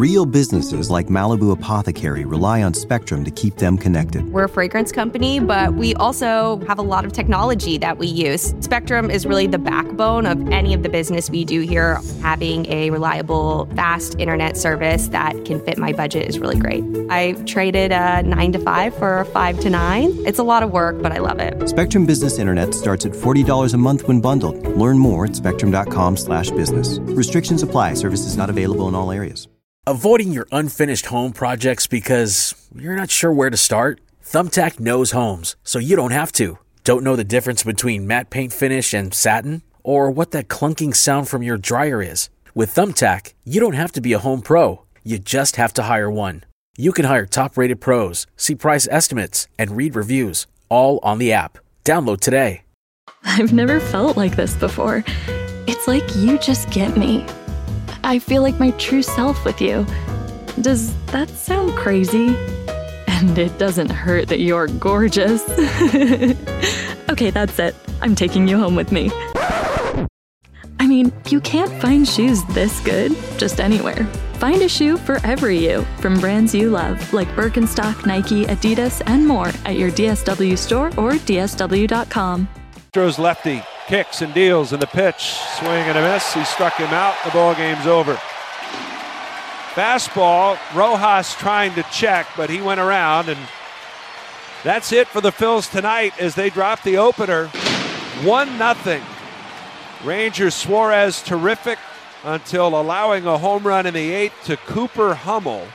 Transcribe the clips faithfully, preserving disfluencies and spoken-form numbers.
Real businesses like Malibu Apothecary rely on Spectrum to keep them connected. We're a fragrance company, but we also have a lot of technology that we use. Spectrum is really the backbone of any of the business we do here. Having a reliable, fast internet service that can fit my budget is really great. I traded a nine to five for a five to nine. It's a lot of work, but I love it. Spectrum Business Internet starts at forty dollars a month when bundled. Learn more at spectrum.com slash business. Restrictions apply. Services not available in all areas. Avoiding your unfinished home projects because you're not sure where to start? Thumbtack knows homes, so you don't have to. Don't know the difference between matte paint finish and satin? Or what that clunking sound from your dryer is? With Thumbtack, you don't have to be a home pro. You just have to hire one. You can hire top-rated pros, see price estimates, and read reviews, all on the app. Download today. I've never felt like this before. It's like you just get me. I feel like my true self with you. Does that sound crazy? And it doesn't hurt that you're gorgeous. Okay, that's it. I'm taking you home with me. I mean, you can't find shoes this good just anywhere. Find a shoe for every you from brands you love, like Birkenstock, Nike, Adidas, and more at your D S W store or D S W dot com. Throws lefty, kicks and deals, and the pitch, swing and a miss. He struck him out. The ball game's over. Fastball, Rojas trying to check, but he went around, and that's it for the Phils tonight as they drop the opener. One nothing. Rangers Suarez terrific until allowing a home run in the eighth to Cooper Hummel.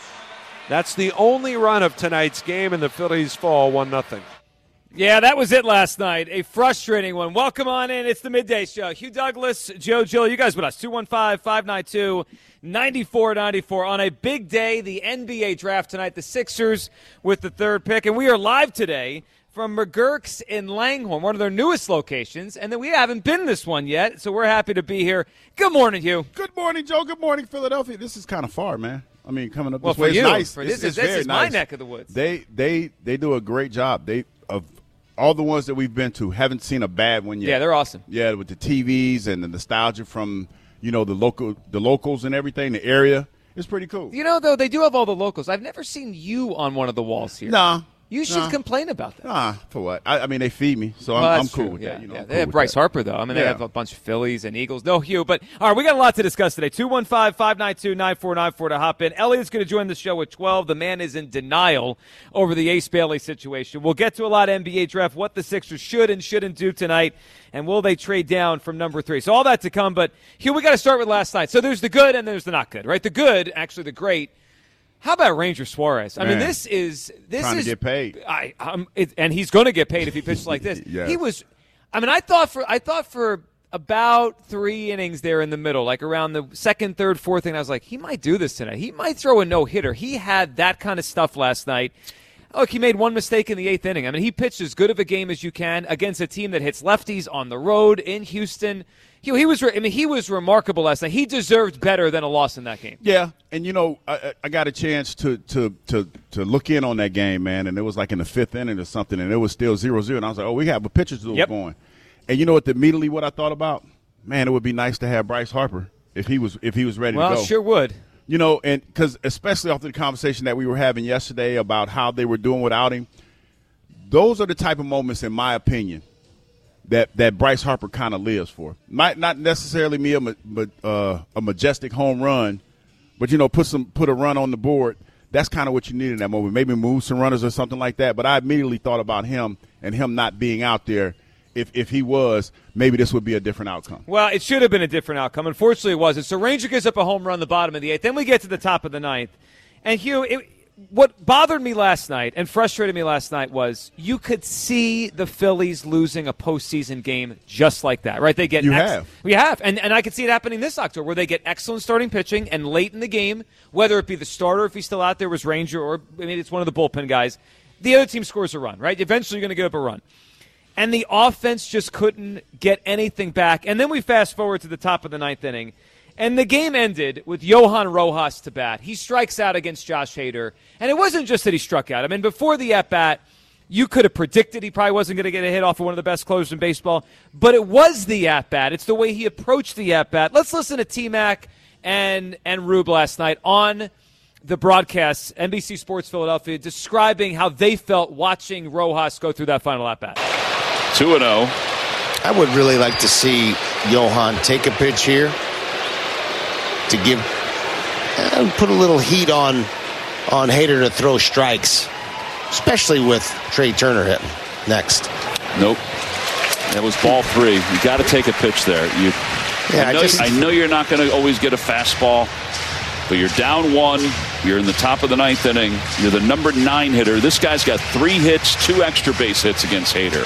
That's the only run of tonight's game, and the Phillies fall one nothing. Yeah, that was it last night. A frustrating one. Welcome on in. It's the Midday Show. Hugh Douglas, Joe Gill, you guys with us. two one five, five nine two, nine four nine four. On a big day, the N B A draft tonight. The Sixers with the third pick. And we are live today from McGurk's in Langhorne, one of their newest locations. And then we haven't been this one yet, so we're happy to be here. Good morning, Hugh. Good morning, Joe. Good morning, Philadelphia. This is kind of far, man. I mean, coming up well, this way you, is nice. For it's, this it's is, this very is nice. my neck of the woods. They they they do a great job. They of all the ones that we've been to, haven't seen a bad one yet. Yeah, they're awesome. Yeah, with the T Vs and the nostalgia from, you know, the local the locals and everything, the area. It's pretty cool. You know, though, they do have all the locals. I've never seen you on one of the walls here. Nah. You should nah. complain about that. Nah, for what? I, I mean, they feed me, so well, I'm, I'm true. cool with yeah, that. You know, yeah. I'm They cool have with Bryce that. Harper, though. I mean, they yeah. have a bunch of Phillies and Eagles. No Hugh, but all right, we got a lot to discuss today. two one five, five nine two, nine four nine four to hop in. Elliot's going to join the show at twelve. The man is in denial over the Ace Bailey situation. We'll get to a lot of N B A draft, what the Sixers should and shouldn't do tonight, and will they trade down from number three. So all that to come, but Hugh, we got to start with last night. So there's the good and there's the not good, right? The good, actually the great. How about Ranger Suarez? I Man, mean, this is this trying is to get paid. I, um, it, and he's going to get paid if he pitches like this. Yes. He was. I mean, I thought for I thought for about three innings there in the middle, like around the second, third, fourth inning, I was like, he might do this tonight. He might throw a no hitter. He had that kind of stuff last night. Look, he made one mistake in the eighth inning. I mean, he pitched as good of a game as you can against a team that hits lefties on the road in Houston. He, he was. I mean, he was remarkable last night. He deserved better than a loss in that game. Yeah, and you know, I, I got a chance to, to to to look in on that game, man, and it was like in the fifth inning or something, and it was still zero zero, and I was like, oh, we have a pitcher's duel yep. going. And you know what? Immediately, what I thought about, man, it would be nice to have Bryce Harper if he was if he was ready well, to go. Well, sure would. You know, and because especially after the conversation that we were having yesterday about how they were doing without him, those are the type of moments, in my opinion, that, that Bryce Harper kind of lives for. Might not necessarily be a, but, uh, a majestic home run, but, you know, put some put a run on the board. That's kind of what you need in that moment. Maybe move some runners or something like that. But I immediately thought about him and him not being out there. If if he was, maybe this would be a different outcome. Well, it should have been a different outcome. Unfortunately, it wasn't. So Ranger gives up a home run the bottom of the eighth. Then we get to the top of the ninth. And, Hugh, it, what bothered me last night and frustrated me last night was you could see the Phillies losing a postseason game just like that, right? They get You ex- have. We have. And, and I could see it happening this October where they get excellent starting pitching and late in the game, whether it be the starter, if he's still out there, was Ranger, or maybe it's one of the bullpen guys, the other team scores a run, right? Eventually you're going to give up a run. And the offense just couldn't get anything back. And then we fast forward to the top of the ninth inning. And the game ended with Johan Rojas to bat. He strikes out against Josh Hader. And it wasn't just that he struck out. I mean, before the at-bat, you could have predicted he probably wasn't going to get a hit off of one of the best closers in baseball. But it was the at-bat. It's the way he approached the at-bat. Let's listen to T-Mac and and Rube last night on the broadcast, N B C Sports Philadelphia, describing how they felt watching Rojas go through that final at-bat. two and oh. I would really like to see Johan take a pitch here to give uh, put a little heat on on Hader to throw strikes, especially with Trey Turner hitting next. Nope. That was ball three. You got to take a pitch there. You, yeah, I, know, I, just, I know you're not going to always get a fastball, but you're down one. You're in the top of the ninth inning. You're the number nine hitter. This guy's got three hits, two extra base hits against Hader.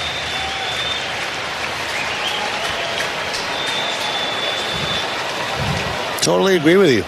Totally agree with you.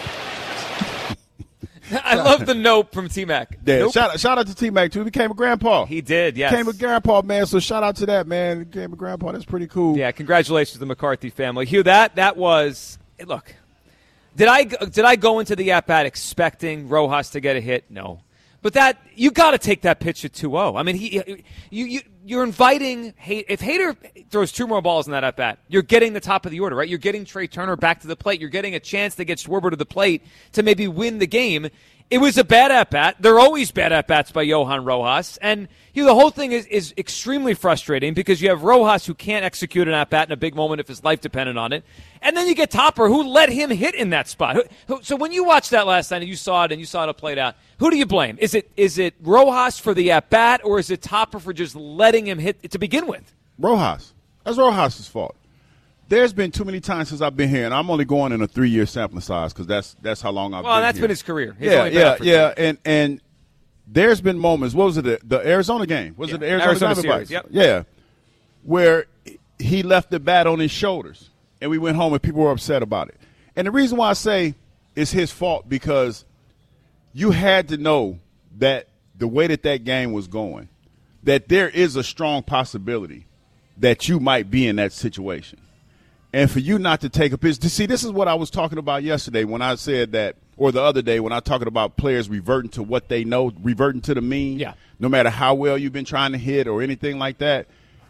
I love the note from T-Mac. Yeah, nope. shout, shout out to T-Mac, too. He became a grandpa. He did, yes. Became a grandpa, man, so shout out to that, man. He became a grandpa. That's pretty cool. Yeah, congratulations to the McCarthy family. Hugh, that that was – look, did I, did I go into the at-bat expecting Rojas to get a hit? No. But that – you got to take that pitch at two oh. I mean, he you, you, you're inviting – if Hader throws two more balls in that at-bat, you're getting the top of the order, right? You're getting Trey Turner back to the plate. You're getting a chance to get Schwarber to the plate to maybe win the game. It was a bad at-bat. There are always bad at-bats by Johan Rojas. And you know, the whole thing is, is extremely frustrating because you have Rojas who can't execute an at-bat in a big moment if his life depended on it. And then you get Topper who let him hit in that spot. Who, who, so when you watched that last night and you saw it and you saw it played out, who do you blame? Is it is it Rojas for the at-bat or is it Topper for just letting him hit it to begin with? Rojas. That's Rojas' fault. There's been too many times since I've been here, and I'm only going in a three-year sampling size because that's that's how long I've well, been that's here. been his career. He's yeah, only been yeah, out for yeah. two. And and there's been moments. What was it? The, the Arizona game? Was Yeah. it the Arizona, Arizona Diamondbacks? series, yep. Yeah, where he left the bat on his shoulders, and we went home, and people were upset about it. And the reason why I say it's his fault because you had to know that the way that that game was going, that there is a strong possibility that you might be in that situation. And for you not to take a pitch, to see, this is what I was talking about yesterday when I said that, or the other day when I talking about players reverting to what they know, reverting to the mean. Yeah. No matter how well you've been trying to hit or anything like that,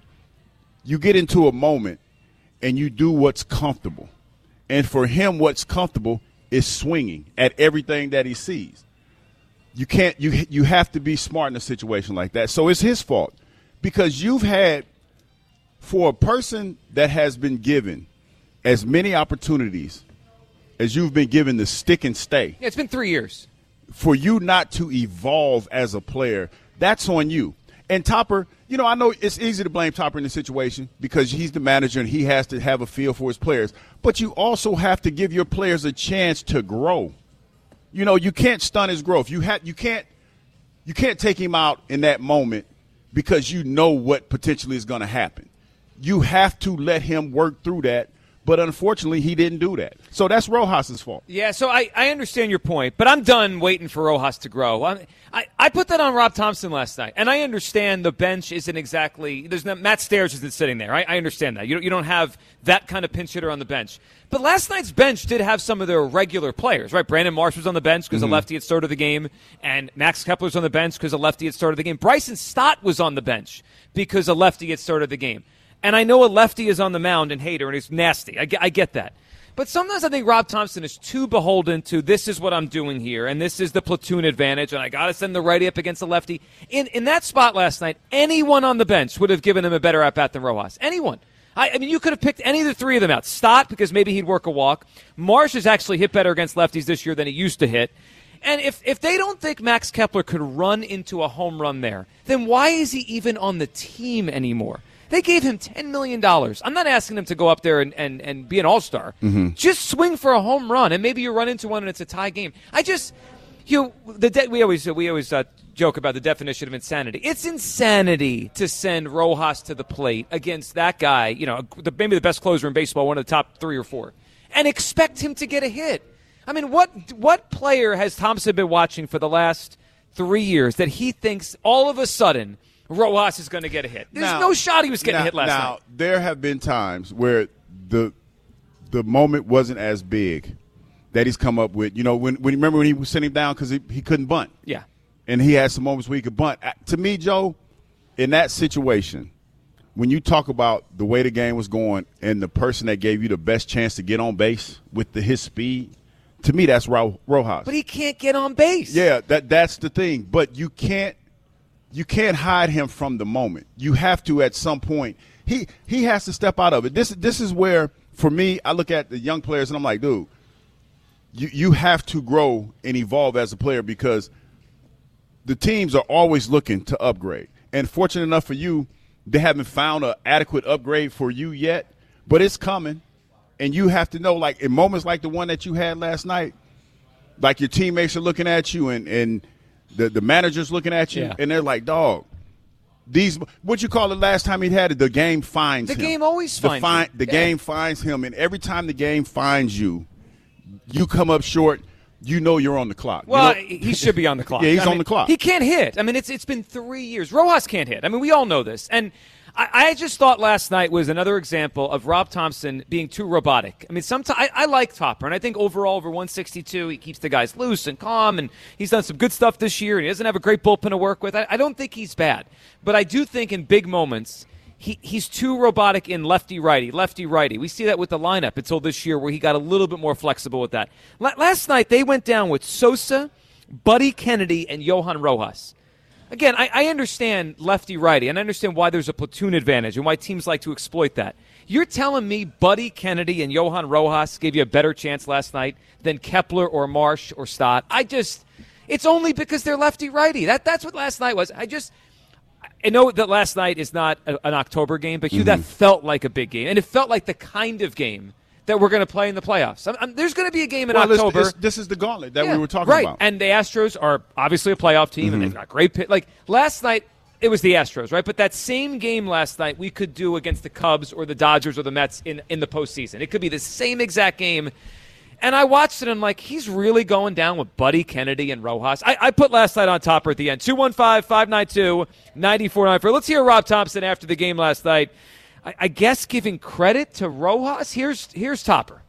you get into a moment and you do what's comfortable. And for him, what's comfortable is swinging at everything that he sees. You can't. You you have to be smart in a situation like that. So it's his fault because you've had. For a person that has been given as many opportunities as you've been given to stick and stay. Yeah, it's been three years. For you not to evolve as a player, that's on you. And Topper, you know, I know it's easy to blame Topper in this situation because he's the manager and he has to have a feel for his players. But you also have to give your players a chance to grow. You know, you can't stunt his growth. You ha- you can't you can't take him out in that moment because you know what potentially is going to happen. You have to let him work through that, but unfortunately he didn't do that. So that's Rojas' fault. Yeah, so I, I understand your point, but I'm done waiting for Rojas to grow. I, I I put that on Rob Thompson last night, and I understand the bench isn't exactly – there's not, Matt Stairs isn't sitting there. I, I understand that. You don't, you don't have that kind of pinch hitter on the bench. But last night's bench did have some of their regular players, right? Brandon Marsh was on the bench because mm-hmm. a lefty had started the game, and Max Kepler's on the bench because a lefty had started the game. Bryson Stott was on the bench because a lefty had started the game. And I know a lefty is on the mound in Hader, and it's nasty. I get, I get that. But sometimes I think Rob Thompson is too beholden to this is what I'm doing here, and this is the platoon advantage, and I got to send the righty up against the lefty. In in that spot last night, anyone on the bench would have given him a better at-bat than Rojas. Anyone. I, I mean, you could have picked any of the three of them out. Stott, because maybe he'd work a walk. Marsh has actually hit better against lefties this year than he used to hit. And if, if they don't think Max Kepler could run into a home run there, then why is he even on the team anymore? They gave him ten million dollars. I'm not asking him to go up there and, and, and be an all-star. Mm-hmm. Just swing for a home run, and maybe you run into one and it's a tie game. I just, you know, the de- we always we always uh, joke about the definition of insanity. It's insanity to send Rojas to the plate against that guy, you know, the, maybe the best closer in baseball, one of the top three or four, and expect him to get a hit. I mean, what what player has Thompson been watching for the last three years that he thinks all of a sudden – Rojas is going to get a hit? There's now, no shot he was getting now, hit last now, night. Now, there have been times where the the moment wasn't as big that he's come up with. You know, when, when remember when he was sitting down because he, he couldn't bunt? Yeah. And he had some moments where he could bunt. To me, Joe, in that situation, when you talk about the way the game was going and the person that gave you the best chance to get on base with the, his speed, to me that's Ro- Rojas. But he can't get on base. Yeah, that that's the thing. But you can't you can't hide him from the moment. You have to at some point. He he has to step out of it. This this is where, for me, I look at the young players and I'm like, dude, you you have to grow and evolve as a player because the teams are always looking to upgrade. And fortunate enough for you, they haven't found an adequate upgrade for you yet, but it's coming. And you have to know, like, in moments like the one that you had last night, like your teammates are looking at you and, and the, the manager's looking at you, yeah. and they're like, dog, these – what you call it last time he had it? The game finds the him. The game always the finds fi- him. The yeah. game finds him, and every time the game finds you, you come up short – you know you're on the clock. Well, you know? he should be on the clock. Yeah, he's I on mean, the clock. He can't hit. I mean, it's it's been three years. Rojas can't hit. I mean, we all know this. And I, I just thought last night was another example of Rob Thompson being too robotic. I mean, sometimes I, I like Topper, and I think overall over one sixty-two, he keeps the guys loose and calm, and he's done some good stuff this year, and he doesn't have a great bullpen to work with. I, I don't think he's bad. But I do think in big moments, He he's too robotic in lefty-righty, lefty-righty. We see that with the lineup until this year where he got a little bit more flexible with that. La- last night they went down with Sosa, Buddy Kennedy, and Johan Rojas. Again, I, I understand lefty-righty, and I understand why there's a platoon advantage and why teams like to exploit that. You're telling me Buddy Kennedy and Johan Rojas gave you a better chance last night than Kepler or Marsh or Stott? I just – it's only because they're lefty-righty. That That's what last night was. I just – I know that last night is not a, an October game, but Hugh, mm-hmm. that felt like a big game. And it felt like the kind of game that we're going to play in the playoffs. I'm, I'm, there's going to be a game in well, October. This, this is the gauntlet that yeah, we were talking right. about. And the Astros are obviously a playoff team, mm-hmm. and they've got great pit. Like, last night, it was the Astros, right? But that same game last night we could do against the Cubs or the Dodgers or the Mets in, in the postseason. It could be the same exact game. And I watched it, and I'm like, he's really going down with Buddy Kennedy and Rojas. I, I put last night on Topper at the end. two one five, five nine two, nine four nine four. Let's hear Rob Thompson after the game last night. I, I guess giving credit to Rojas. Here's here's Topper.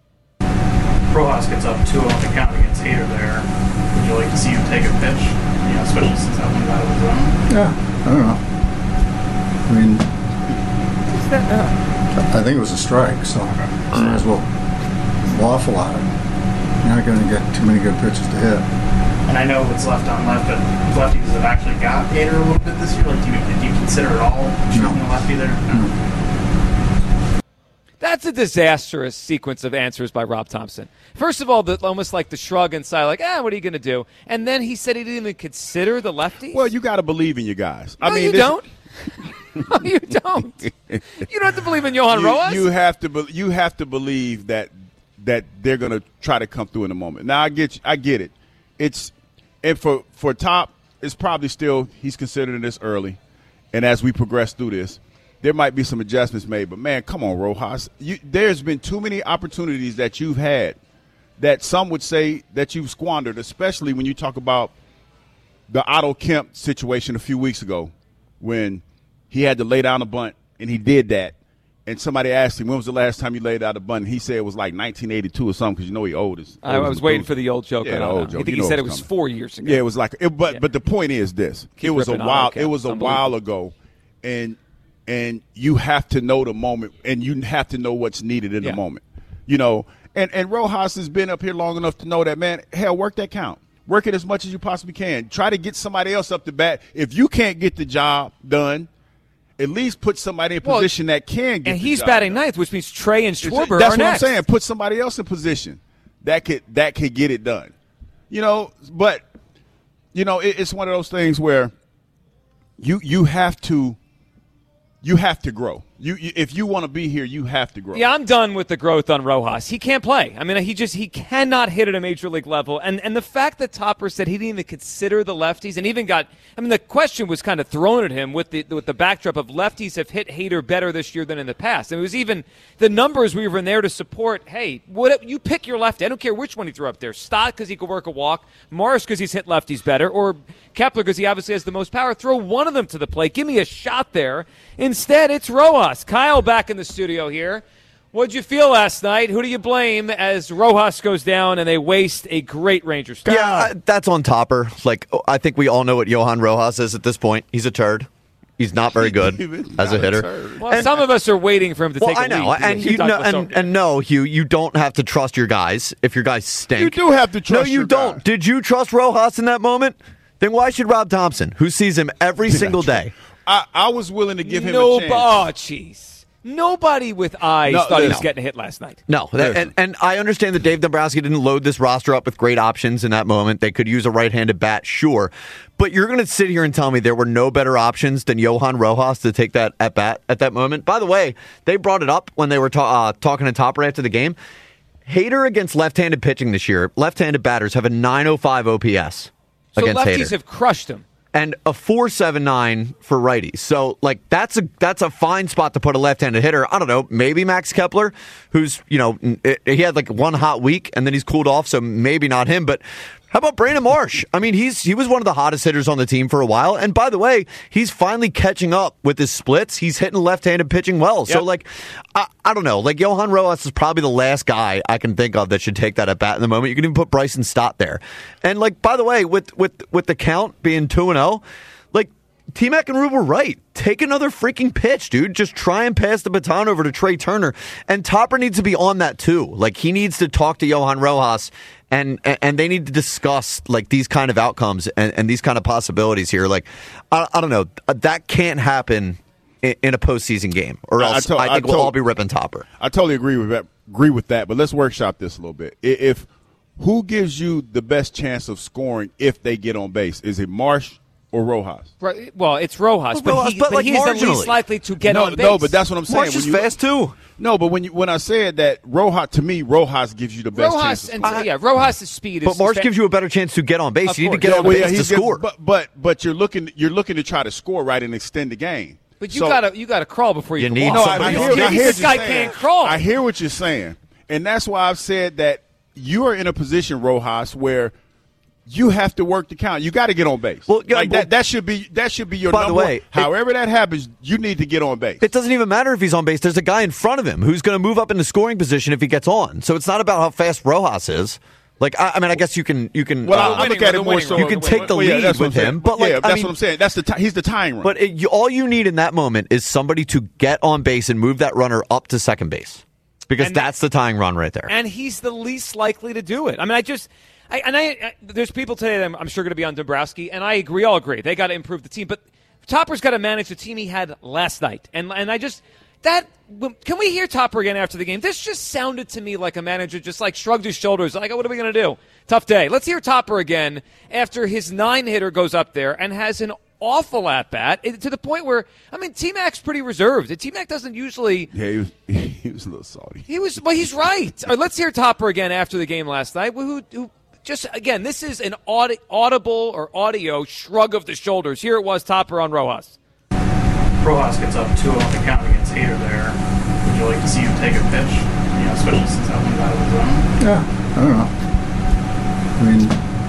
Rojas gets up two on the count against Hader there. Would you like to see him take a pitch? You know, especially since that one's out of the zone. Yeah, I don't know. I mean, that, uh, I think it was a strike, so I might as well waffle on it. You're not going to get too many good pitches to hit. And I know it's left on left, but lefties have actually got Hader a little bit this year. Like, do you, do you consider at all choosing no. a lefty there? No. no. That's a disastrous sequence of answers by Rob Thompson. First of all, the, almost like the shrug and sigh, like, ah, what are you going to do? And then he said he didn't even consider the lefties? Well, you got to believe in your guys. No, I mean, you this, don't. No, you don't. You don't have to believe in Johan you, Rojas. You have to. Be, you have to believe that that they're going to try to come through in a moment. Now, I get. You, I get it. It's and for for Top, it's probably still he's considering this early, and as we progress through this, there might be some adjustments made. But man, come on, Rojas. You, there's been too many opportunities that you've had that some would say that you've squandered, especially when you talk about the Otto Kemp situation a few weeks ago when he had to lay down a bunt, and he did that. And somebody asked him, when was the last time you laid out a bunt? And he said it was like nineteen eighty-two or something, because you know he old as I was waiting for the old joke. Yeah, the old joke. I think You he know said it what's was coming. four years ago. Yeah, it was like it, but Yeah. but the point is this. Keep it was a ripping while Otto Kemp. it was a It's while ago, and and you have to know the moment, and you have to know what's needed in Yeah. the moment. You know, and, and Rojas has been up here long enough to know that, man, hell, work that count. Work it as much as you possibly can. Try to get somebody else up to bat. If you can't get the job done, at least put somebody in Well, position that can get And the he's job batting done. ninth, which means Trey and Schwarber That's are what next. I'm saying. Put somebody else in position that could that could get it done. You know, but you know, it, it's one of those things where you you have to you have to grow. You, you if you want to be here, you have to grow. Yeah, I'm done with the growth on Rojas. He can't play. I mean, he just he cannot hit at a major league level. And and the fact that Topper said he didn't even consider the lefties, and even got I mean, the question was kind of thrown at him with the with the backdrop of lefties have hit Hader better this year than in the past. And it was even the numbers we were in there to support. Hey, what you pick your lefty. I don't care which one he threw up there. Stott because he could work a walk, Morris because he's hit lefties better, or Kepler because he obviously has the most power. Throw one of them to the plate. Give me a shot there. Instead, it's Rojas. Kyle back in the studio here. What'd you feel last night? Who do you blame as Rojas goes down and they waste a great Ranger start? Yeah, I- that's on Topper. Like, I think we all know what Johan Rojas is at this point. He's a turd. He's not very good as a hitter. Well, and, some of us are waiting for him to well, take a I know, lead. and you know, and, and no, Hugh, you don't have to trust your guys if your guys stink. You do have to trust. No, you your don't. guys. Did you trust Rojas in that moment? Then why should Rob Thompson, who sees him every single day? I, I was willing to give him no, a chance. Oh, jeez. Nobody with eyes No, thought no. he was getting hit last night. No, that, and, and I understand that Dave Dombrowski didn't load this roster up with great options in that moment. They could use a right-handed bat, sure. But you're going to sit here and tell me there were no better options than Johan Rojas to take that at bat at that moment? By the way, they brought it up when they were ta- uh, talking to Topper after the game. Hader against left-handed pitching this year, left-handed batters have a nine oh five O P S So against lefties Hader. have crushed him. And a four seven nine for righties. So, like, that's a that's a fine spot to put a left-handed hitter. I don't know, maybe Max Kepler, who's, you know, he had like one hot week and then he's cooled off, so maybe not him. But how about Brandon Marsh? I mean, he's he was one of the hottest hitters on the team for a while. And by the way, he's finally catching up with his splits. He's hitting left-handed pitching well. So, Yep. like, I, I don't know. Like, Johan Rojas is probably the last guy I can think of that should take that at bat in the moment. You can even put Bryson Stott there. And, like, by the way, with with with the count being two and oh, like, T-Mac and Rube were right. Take another freaking pitch, dude. Just try and pass the baton over to Trey Turner. And Topper needs to be on that, too. Like, he needs to talk to Johan Rojas, and and they need to discuss, like, these kind of outcomes and, and these kind of possibilities here. Like, I, I don't know. That can't happen in, in a postseason game, or else I, to- I think I we'll to- all be ripping Topper. I totally agree with that. Agree with that. But let's workshop this a little bit. I- If who gives you the best chance of scoring if they get on base? Is it Marsh or Rojas? Right. Well, it's Rojas, but, Rojas, he, but, but like, he's the marginally. least likely to get no, on base. no, but that's what I'm saying. Marsh When is you- fast, too. No, but when you when I said that Rojas, to me, Rojas gives you the best Rojas chance. and yeah, Rojas' speed is. But Marsh is fa- gives you a better chance to get on base. Of You need to course. get Yeah, on well, base yeah, to he's score. good, but but but you're looking you're looking to try to score right and extend the game. But you So- gotta you gotta crawl before you, You can need walk. No, I, somebody I on hear, base. I hear this what you're guy saying. can't crawl. I hear what you're saying, and that's why I've said that you are in a position, Rojas, where you have to work the count. You got to get on base. Well, yeah, like well- that. That should be that should be your By the number. way, it- however that happens, you need to get on base. It doesn't even matter if he's on base. There's a guy in front of him who's going to move up into scoring position if he gets on. So it's not about how fast Rojas is. Like, I, I mean, I guess you can you can Well, uh, I, I look at it more so. you can take the Well, yeah, lead that's what with I'm saying. him. But like, yeah, I that's mean, what I'm saying. That's the t- he's the tying run. But it, you, all you need in that moment is somebody to get on base and move that runner up to second base, because And- that's the tying run right there. and he's the least likely to do it. I mean, I just, I, and I, I there's people today that I'm, I'm sure going to be on Dombrowski, and I agree, all agree, they got to improve the team. But Topper's got to manage the team he had last night, and and I just that can we hear Topper again after the game? This just sounded to me like a manager just like shrugged his shoulders, like, what are we going to do? Tough day. Let's hear Topper again after his nine hitter goes up there and has an awful at bat to the point where, I mean, T-Mac's pretty reserved. T-Mac doesn't usually. yeah, he was he was a little salty. He was, well, he's right. All right, let's hear Topper again after the game last night. Who, who just again, this is an audi- audible or audio shrug of the shoulders. Here it was, Topper on Rojas. Rojas gets up two on the count against Hader there. Would you like to see him take a pitch? You know, especially since that one's out of the zone. Yeah, I don't know. I mean,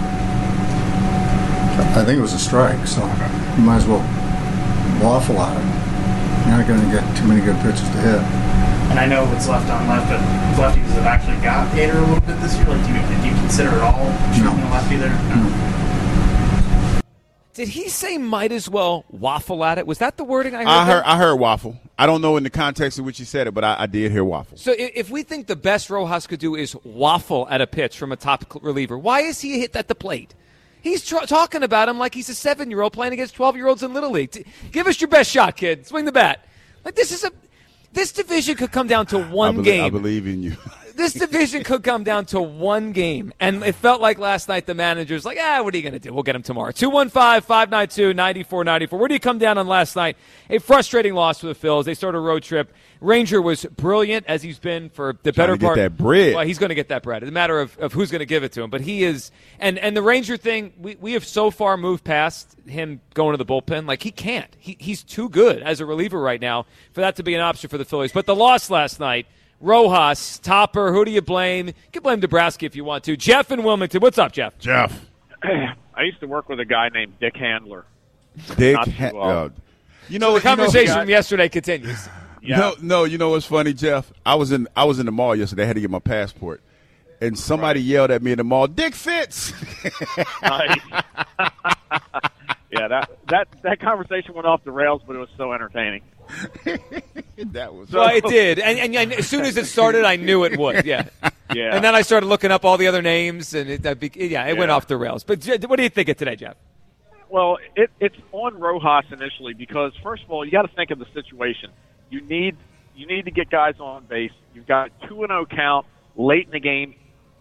I think it was a strike, so you might as well waffle at it. You're not going to get too many good pitches to hit. And I know it's left on left, but lefties have actually got Hader a little bit this year. Like, do you, do you consider at all shooting No. a lefty there? No. Did he say might as well waffle at it? Was that the wording I heard? I heard there? I heard waffle. I don't know in the context in which he said it, but I, I did hear waffle. So i- if we think the best Rojas could do is waffle at a pitch from a top cl- reliever, why is he hit at the plate? He's tr- talking about him like he's a seven-year-old playing against twelve-year-olds in Little League. T- give us your best shot, kid. Swing the bat. Like, this is a this division could come down to one I believe, game. I believe in you. This division could come down to one game. And it felt like last night the manager's like, ah, what are you going to do? We'll get him tomorrow. two one five, five nine two, nine four nine four. Where do you come down on last night? A frustrating loss for the Phils. They started a road trip. Ranger was brilliant, as he's been for the Trying better to get part. that bread. Well, he's going to get that bread. It's a matter of, of who's going to give it to him. But he is – and and the Ranger thing, we, we have so far moved past him going to the bullpen. Like, he can't. He, he's too good as a reliever right now for that to be an option for the Phillies. But the loss last night – Rojas, Topper, who do you blame? You can blame Dombrowski if you want to. Jeff in Wilmington. What's up, Jeff? Jeff. I used to work with a guy named Dick Handler. Dick. Not too Ha- well. uh, you know The conversation you know, from yesterday continues. Yeah. No, no. You know what's funny, Jeff? I was in I was in the mall yesterday. I had to get my passport, and somebody yelled at me in the mall, "Dick Fitz." Nice. Yeah, that that that conversation went off the rails, but it was so entertaining. That was well, it did, and, and, and as soon as it started, I knew it would. Yeah, yeah. And then I started looking up all the other names, and it, yeah, it yeah. went off the rails. But what do you think of today, Jeff? Well, it, it's on Rojas initially because, first of all, you got to think of the situation. You need you need to get guys on base. You've got a two and oh count late in the game.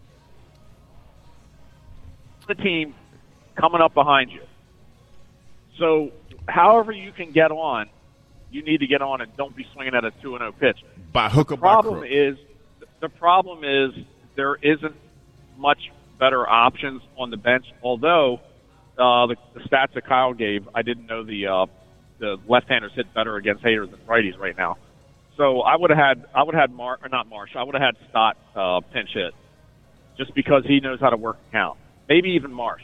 The team coming up behind you. So, however you can get on, you need to get on and don't be swinging at a two and oh pitch. By hook or the by problem crook. is the problem is there isn't much better options on the bench. Although uh, the, the stats that Kyle gave, I didn't know the uh, the left-handers hit better against Hader than righties right now. So I would have had I would have had Mar or not Marsh. I would have had Stott uh, pinch hit just because he knows how to work the count. Maybe even Marsh.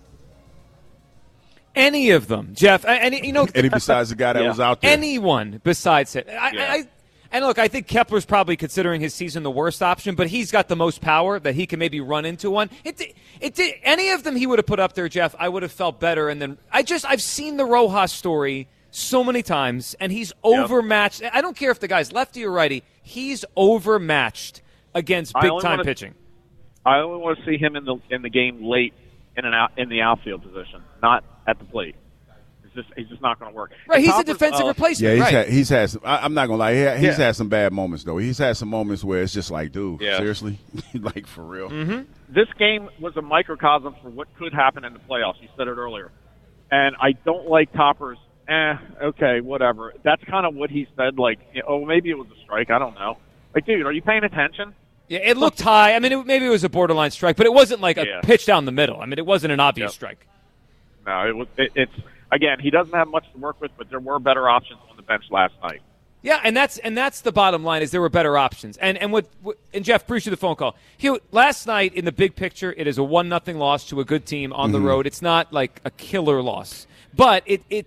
Any of them, Jeff. Any you know, any besides the guy that yeah. was out there. Anyone besides him. I, Yeah. I, and look, I think Kepler's probably considering his season the worst option, but he's got the most power that he can maybe run into one. It, it, it any of them he would have put up there, Jeff. I would have felt better. And then I just I've seen the Rojas story so many times, and he's overmatched. Yep. I don't care if the guy's lefty or righty. He's overmatched against big time wanna, pitching. I only want to see him in the in the game late in an out, in the outfield position, not at the plate. It's just he's just not going to work. Right, and he's Topper's, a defensive uh, replacement. Yeah, he's right. had he's had some. I, I'm not gonna lie, he, he's Yeah. had some bad moments though. He's had some moments where it's just like, dude, Yeah. seriously, like for real. Mm-hmm. This game was a microcosm for what could happen in the playoffs. You said it earlier, and I don't like Topper's. Eh, okay, whatever. That's kind of what he said. Like, oh, maybe it was a strike. I don't know. Like, dude, are you paying attention? Yeah, it looked high. I mean, it, maybe it was a borderline strike, but it wasn't like a Yeah. pitch down the middle. I mean, it wasn't an obvious Yep. strike. No, it was. It, it's again, he doesn't have much to work with, but there were better options on the bench last night. Yeah, and that's and that's the bottom line is there were better options. And and what, what and Jeff, appreciate the phone call. He, last night in the big picture, it is a one nothing loss to a good team on Mm-hmm. the road. It's not like a killer loss, but it it.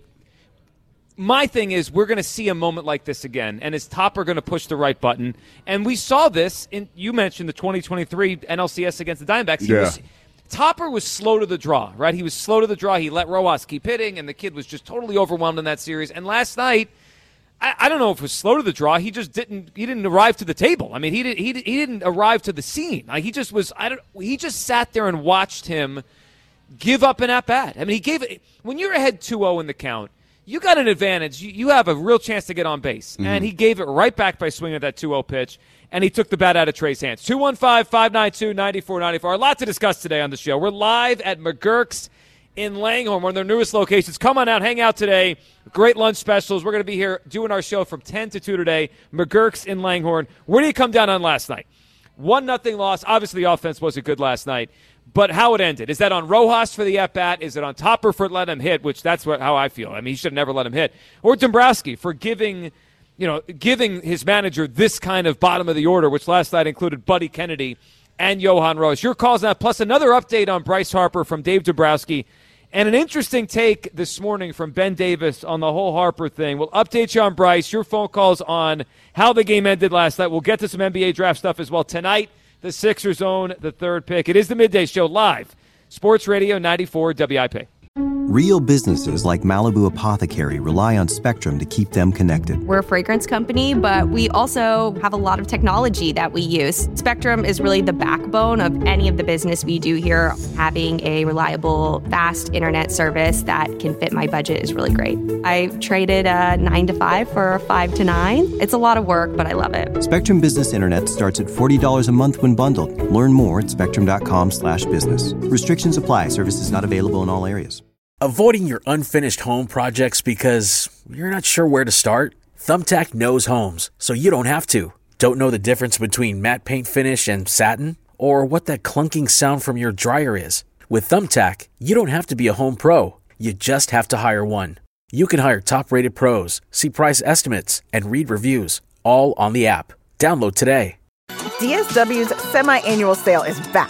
My thing is we're going to see a moment like this again, and is Topper going to push the right button? And we saw this in you mentioned the twenty twenty-three N L C S against the Diamondbacks. He Yeah. was, Topper was slow to the draw, right? He was slow to the draw. He let Rojas keep hitting, and the kid was just totally overwhelmed in that series. And last night, I, I don't know if it was slow to the draw. He just didn't. He didn't arrive to the table. I mean, he did. He did, he didn't arrive to the scene. Like he just was. I don't. He just sat there and watched him give up an at bat. I mean, he gave it when you're ahead two oh in the count. You got an advantage. You, you have a real chance to get on base. Mm-hmm. And he gave it right back by swinging that two oh pitch, and he took the bat out of Trey's hands. two one five, five nine two, nine four nine four. A lot to discuss today on the show. We're live at McGurk's in Langhorne, one of their newest locations. Come on out, hang out today. Great lunch specials. We're going to be here doing our show from ten to two today. McGurk's in Langhorne. Where do you come down on last night? One nothing loss. Obviously, the offense wasn't good last night. But how it ended. Is that on Rojas for the at-bat? Is it on Topper for letting him hit, which that's what how I feel. I mean, he should have never let him hit. Or Dombrowski for giving, you know, giving his manager this kind of bottom of the order, which last night included Buddy Kennedy and Johan Rojas. Your calls now, plus another update on Bryce Harper from Dave Dombrowski, and an interesting take this morning from Ben Davis on the whole Harper thing. We'll update you on Bryce, your phone calls on how the game ended last night. We'll get to some N B A draft stuff as well tonight. The Sixers own the third pick. It is the Midday Show live. Sports Radio ninety-four W I P. Real businesses like Malibu Apothecary rely on Spectrum to keep them connected. We're a fragrance company, but we also have a lot of technology that we use. Spectrum is really the backbone of any of the business we do here. Having a reliable, fast internet service that can fit my budget is really great. I traded a nine to five for a five to nine. It's a lot of work, but I love it. Spectrum Business Internet starts at forty dollars a month when bundled. Learn more at spectrum.com slash business. Restrictions apply. Services not available in all areas. Avoiding your unfinished home projects because you're not sure where to start? Thumbtack knows homes, so you don't have to. Don't know the difference between matte paint finish and satin? Or what that clunking sound from your dryer is? With Thumbtack, you don't have to be a home pro. You just have to hire one. You can hire top-rated pros, see price estimates, and read reviews, all on the app. Download today. D S W's semi-annual sale is back.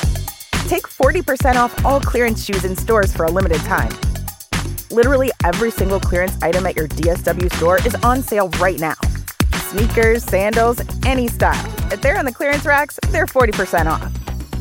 Take forty percent off all clearance shoes in stores for a limited time. Literally every single clearance item at your D S W store is on sale right now. Sneakers, sandals, any style. If they're on the clearance racks, they're forty percent off.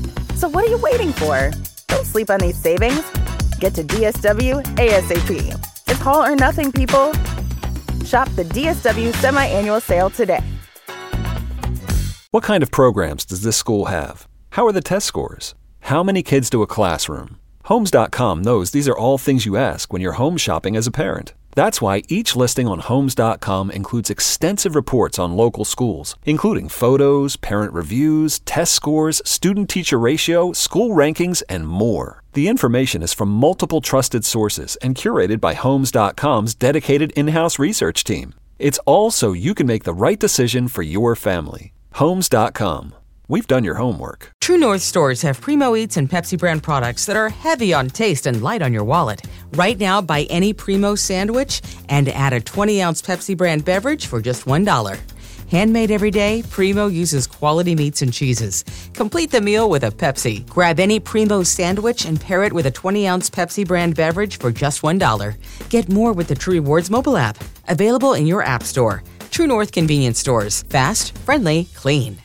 So what are you waiting for? Don't sleep on these savings. Get to D S W ASAP. It's all or nothing, people. Shop the D S W Semi-Annual Sale today. What kind of programs does this school have? How are the test scores? How many kids do a classroom? Homes dot com knows these are all things you ask when you're home shopping as a parent. That's why each listing on Homes dot com includes extensive reports on local schools, including photos, parent reviews, test scores, student-teacher ratio, school rankings, and more. The information is from multiple trusted sources and curated by Homes dot com's dedicated in-house research team. It's all so you can make the right decision for your family. Homes dot com. We've done your homework. True North stores have Primo Eats and Pepsi brand products that are heavy on taste and light on your wallet. Right now, buy any Primo sandwich and add a twenty-ounce Pepsi brand beverage for just one dollar. Handmade every day, Primo uses quality meats and cheeses. Complete the meal with a Pepsi. Grab any Primo sandwich and pair it with a twenty-ounce Pepsi brand beverage for just one dollar. Get more with the True Rewards mobile app. Available in your app store. True North convenience stores. Fast, friendly, clean.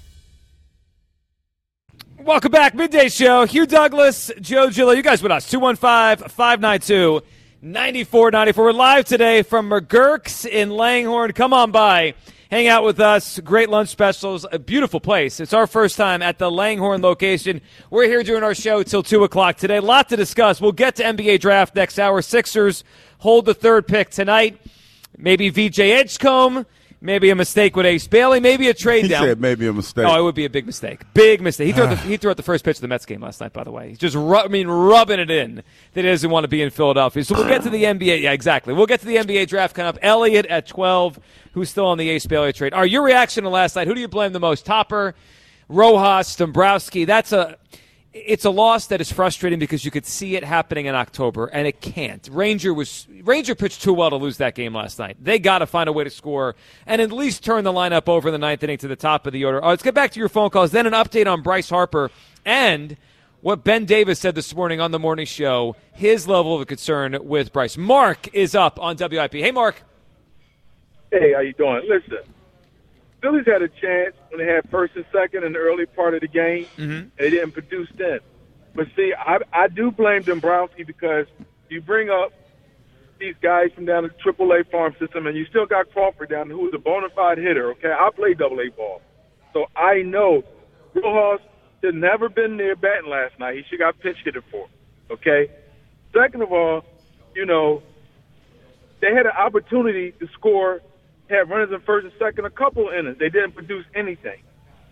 Welcome back. Midday Show. Hugh Douglas, Joe Gillo. You guys with us. two one five, five nine two, nine four nine four. We're live today from McGurk's in Langhorne. Come on by. Hang out with us. Great lunch specials. A beautiful place. It's our first time at the Langhorne location. We're here doing our show till two o'clock today. A lot to discuss. We'll get to N B A draft next hour. Sixers hold the third pick tonight. Maybe V J Edgecombe. Maybe a mistake with Ace Bailey. Maybe a trade he down. He said maybe a mistake. Oh, it would be a big mistake. Big mistake. He threw, the, he threw out the first pitch of the Mets game last night, by the way. He's just, ru- I mean, rubbing it in that he doesn't want to be in Philadelphia. So we'll get to the N B A. Yeah, exactly. We'll get to the N B A draft coming up. Elliott at twelve, who's still on the Ace Bailey trade. All right, your reaction to last night, who do you blame the most? Topper, Rojas, Dombrowski. That's a... It's a loss that is frustrating because you could see it happening in October, and it can't. Ranger was Ranger pitched too well to lose that game last night. They got to find a way to score and at least turn the lineup over in the ninth inning to the top of the order. All right, let's get back to your phone calls. Then an update on Bryce Harper and what Ben Davis said this morning on the morning show, his level of concern with Bryce. Mark is up on W I P. Hey, Mark. Hey, how you doing? Listen. Phillies had a chance when they had first and second in the early part of the game, mm-hmm. and they didn't produce then. But see, I, I do blame Dombrowski because you bring up these guys from down the triple A farm system, and you still got Crawford down there who is a bona fide hitter, okay? I play double A ball. So I know Rojas should never been near batting last night. He should got pinch hitter for, okay? Second of all, you know, they had an opportunity to score – had runners in first and second, a couple innings. They didn't produce anything.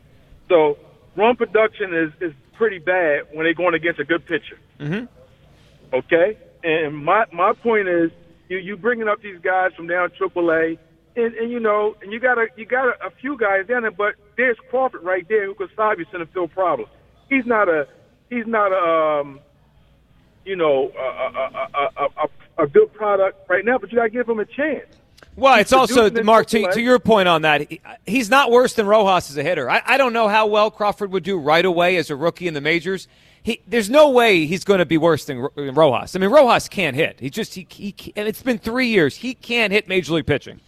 So run production is, is pretty bad when they're going against a good pitcher. Mm-hmm. Okay? And my my point is, you you bringing up these guys from down triple A, and, and you know, and you got a you got a, a few guys down there, but there's Crawford right there who could solve your center field problems. He's not a he's not a um, you know a a, a, a a good product right now, but you got to give him a chance. Well, He's it's also, Mark, to, to to your point on that, he, he's not worse than Rojas as a hitter. I, I don't know how well Crawford would do right away as a rookie in the majors. He, there's no way he's going to be worse than, than Rojas. I mean, Rojas can't hit. He just, he, he and it's been three years. He can't hit major league pitching.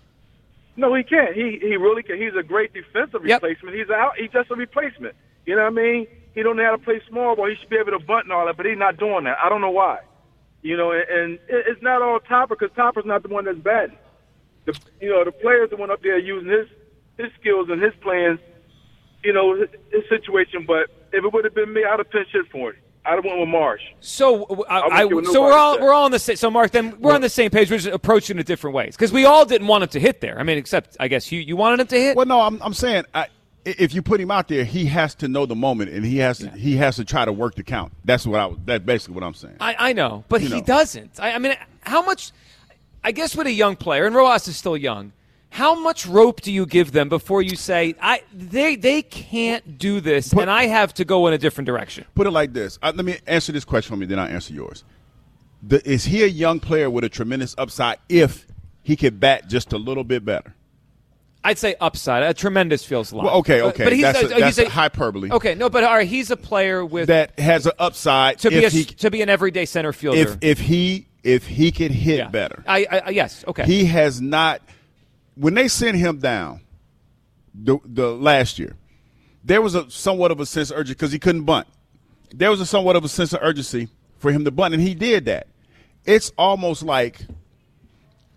No, he can't. He he really can. He's a great defensive Yep. replacement. He's out. He's just a replacement. You know what I mean? He don't know how to play small ball. He should be able to bunt and all that, but he's not doing that. I don't know why. You know, and, and it's not all Topper because Topper's not the one that's batting. The, you know, the players that went up there using his his skills and his plans, you know, his, his situation. But if it would have been me, I'd have pinch hit for it. I'd have went with Marsh. So, I, I, so we're all we're all on the same. So, Mark, then we're on the same page. We're just approaching it different ways because we all didn't want him to hit there. I mean, except I guess you you wanted him to hit. Well, no, I'm I'm saying I, if you put him out there, he has to know the moment and he has to yeah. he has to try to work the count. That's what I that's basically what I'm saying. I, I know, but you he know. doesn't. I, I mean, how much? I guess with a young player, and Rojas is still young, how much rope do you give them before you say, I they they can't do this, put, and I have to go in a different direction? Put it like this. Uh, let me answer this question for me, then I'll answer yours. The, is he a young player with a tremendous upside if he could bat just a little bit better? I'd say upside. A tremendous feels a lot. Well, okay, okay. But he's that's, a, a, that's he's a hyperbole. Okay, no, but all right, he's a player with that has an upside to be if a, he, to be an everyday center fielder. If if he if he could hit yeah. better, I, I yes, okay. He has not. When they sent him down, the the last year, there was a somewhat of a sense of urgency because he couldn't bunt. There was a somewhat of a sense of urgency for him to bunt, and he did that. It's almost like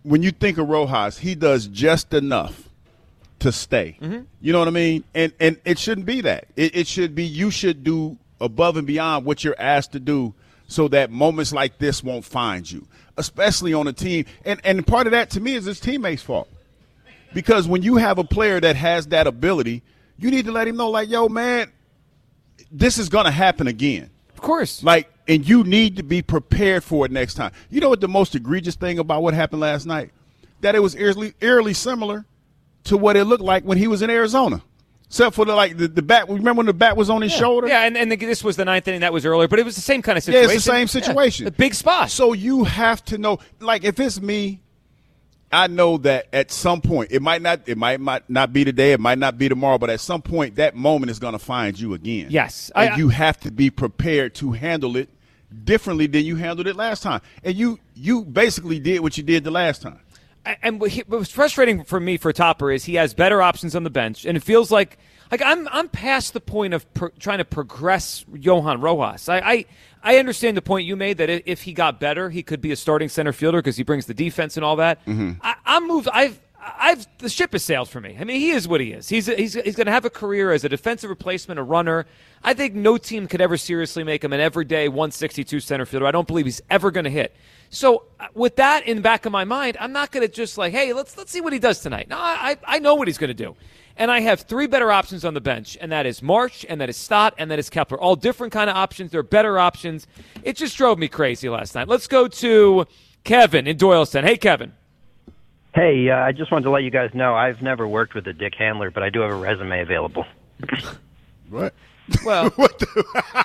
when you think of Rojas, he does just enough to stay. Mm-hmm. You know what I mean? And and it shouldn't be that. It, it should be you should do above and beyond what you're asked to do so that moments like this won't find you, especially on a team. And, and part of that, to me, is his teammates' fault. Because when you have a player that has that ability, you need to let him know, like, yo, man, this is going to happen again. Of course. Like, and you need to be prepared for it next time. You know what the most egregious thing about what happened last night? That it was eerily, eerily similar to what it looked like when he was in Arizona. Except for the, like the, the bat. Remember when the bat was on his yeah. shoulder? Yeah, and, and the, this was the ninth inning. That was earlier, but it was the same kind of situation. Yeah, it's the same situation. Yeah, the big spot. So you have to know, like, if it's me, I know that at some point, it might not, it might, might not be today, it might not be tomorrow, but at some point, that moment is going to find you again. Yes, and I, you have to be prepared to handle it differently than you handled it last time. And you, you basically did what you did the last time. And what was frustrating for me for Topper is he has better options on the bench, and it feels like like I'm I'm past the point of pro- trying to progress Johan Rojas. I, I I understand the point you made that if he got better, he could be a starting center fielder because he brings the defense and all that. Mm-hmm. I, I'm moved. I've I've the ship has sailed for me. I mean, he is what he is. He's he's he's going to have a career as a defensive replacement, a runner. I think no team could ever seriously make him an everyday one sixty-two center fielder. I don't believe he's ever going to hit. So with that in the back of my mind, I'm not going to just like, hey, let's let's see what he does tonight. No, I I know what he's going to do. And I have three better options on the bench, and that is March, and that is Stott, and that is Kepler. All different kind of options. They're better options. It just drove me crazy last night. Let's go to Kevin in Doylestown. Hey, Kevin. Hey, uh, I just wanted to let you guys know I've never worked with a Dick Handler, but I do have a resume available. What? Well, what the-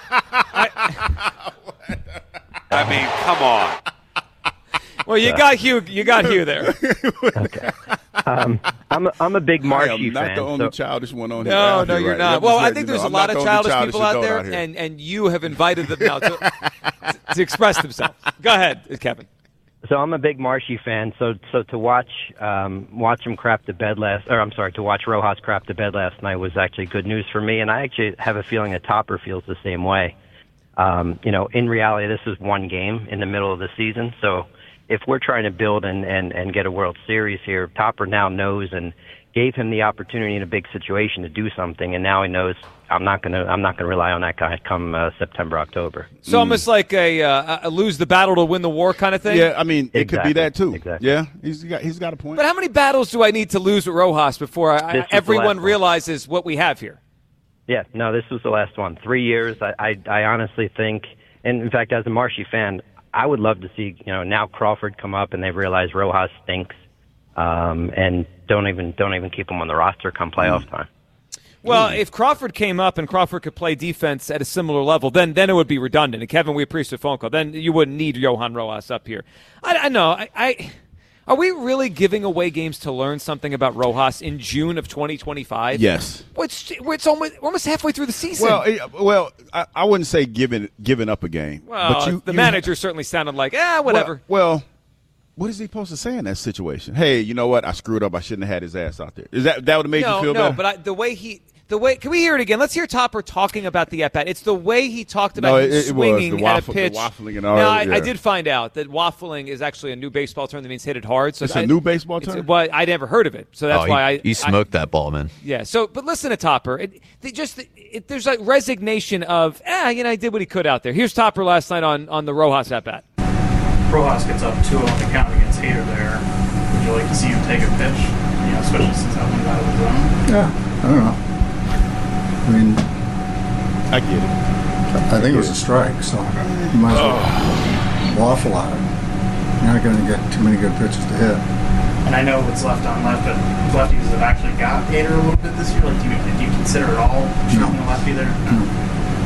I, I mean, come on. Well, you got Hugh. You got Hugh there. Okay. Um, I'm a, I'm a big Marshy I am not fan. the only so- childish one on here. No, out no, here, you're right? not. I'm Well, just I letting think you there's know, a I'm lot not of the only childish people out adult there, here. and, and you have invited them now to, to express themselves. Go ahead, Kevin. So I'm a big Marshy fan. So so to watch um, watch him crap the bed last, or I'm sorry, to watch Rojas crap the bed last night was actually good news for me. And I actually have a feeling that Topper feels the same way. Um, you know, in reality, this is one game in the middle of the season. So if we're trying to build and, and, and get a World Series here, Topper now knows and gave him the opportunity in a big situation to do something, and now he knows I'm not going to I'm not going to rely on that guy come uh, September, October. So almost like a, uh, a lose the battle to win the war kind of thing. Yeah, I mean, it Exactly, could be that too. exactly. Yeah, he's got he's got a point. But how many battles do I need to lose with Rojas before I, This is the everyone last one. realizes what we have here? Yeah, no, this was the last one. Three years. I, I, I honestly think, and in fact, as a Marshy fan, I would love to see, you know, now Crawford come up and they realize Rojas stinks, um, and don't even don't even keep him on the roster come playoff time. Well, if Crawford came up and Crawford could play defense at a similar level, then then it would be redundant. And Kevin, we appreciate the phone call. Then you wouldn't need Johan Rojas up here. I, I know. I, I are we really giving away games to learn something about Rojas in June of twenty twenty-five? Yes. Well, it's, it's almost we're almost halfway through the season. Well, eh, well, I, I wouldn't say giving giving up a game. Well, but you, the you- manager certainly sounded like, ah, whatever. Well, well, what is he supposed to say in that situation? Hey, you know what? I screwed up. I shouldn't have had his ass out there. Is that that would have made no, you feel no, better? but I, the way he. The way, can we hear it again? Let's hear Topper talking about the at-bat. It's the way he talked about No, him it- it was. swinging The at waffle- a the pitch. waffling and all now, that, I, I yeah. did find out that waffling is actually a new baseball term that means hit it hard. So It's I- a new baseball it's- term? Well, I never heard of it, so that's Oh, he- why I he smoked that ball, man. Yeah. So, but listen to Topper. It, they just it, there's like resignation of, ah, you know, I did what he could out there. Here's Topper last night on on the Rojas at-bat. Rojas gets up two oh on the count against Hader there. Would you like to see him take a pitch? You know, especially since that one's out of the zone. Yeah, I don't know. I mean, I get it. I think it was a strike, so you might as well waffle on it. You're not going to get too many good pitches to hit. And I know it's left on left, but lefties have actually got Hader a little bit this year. Like, do you, do you consider at all shooting a lefty there? No.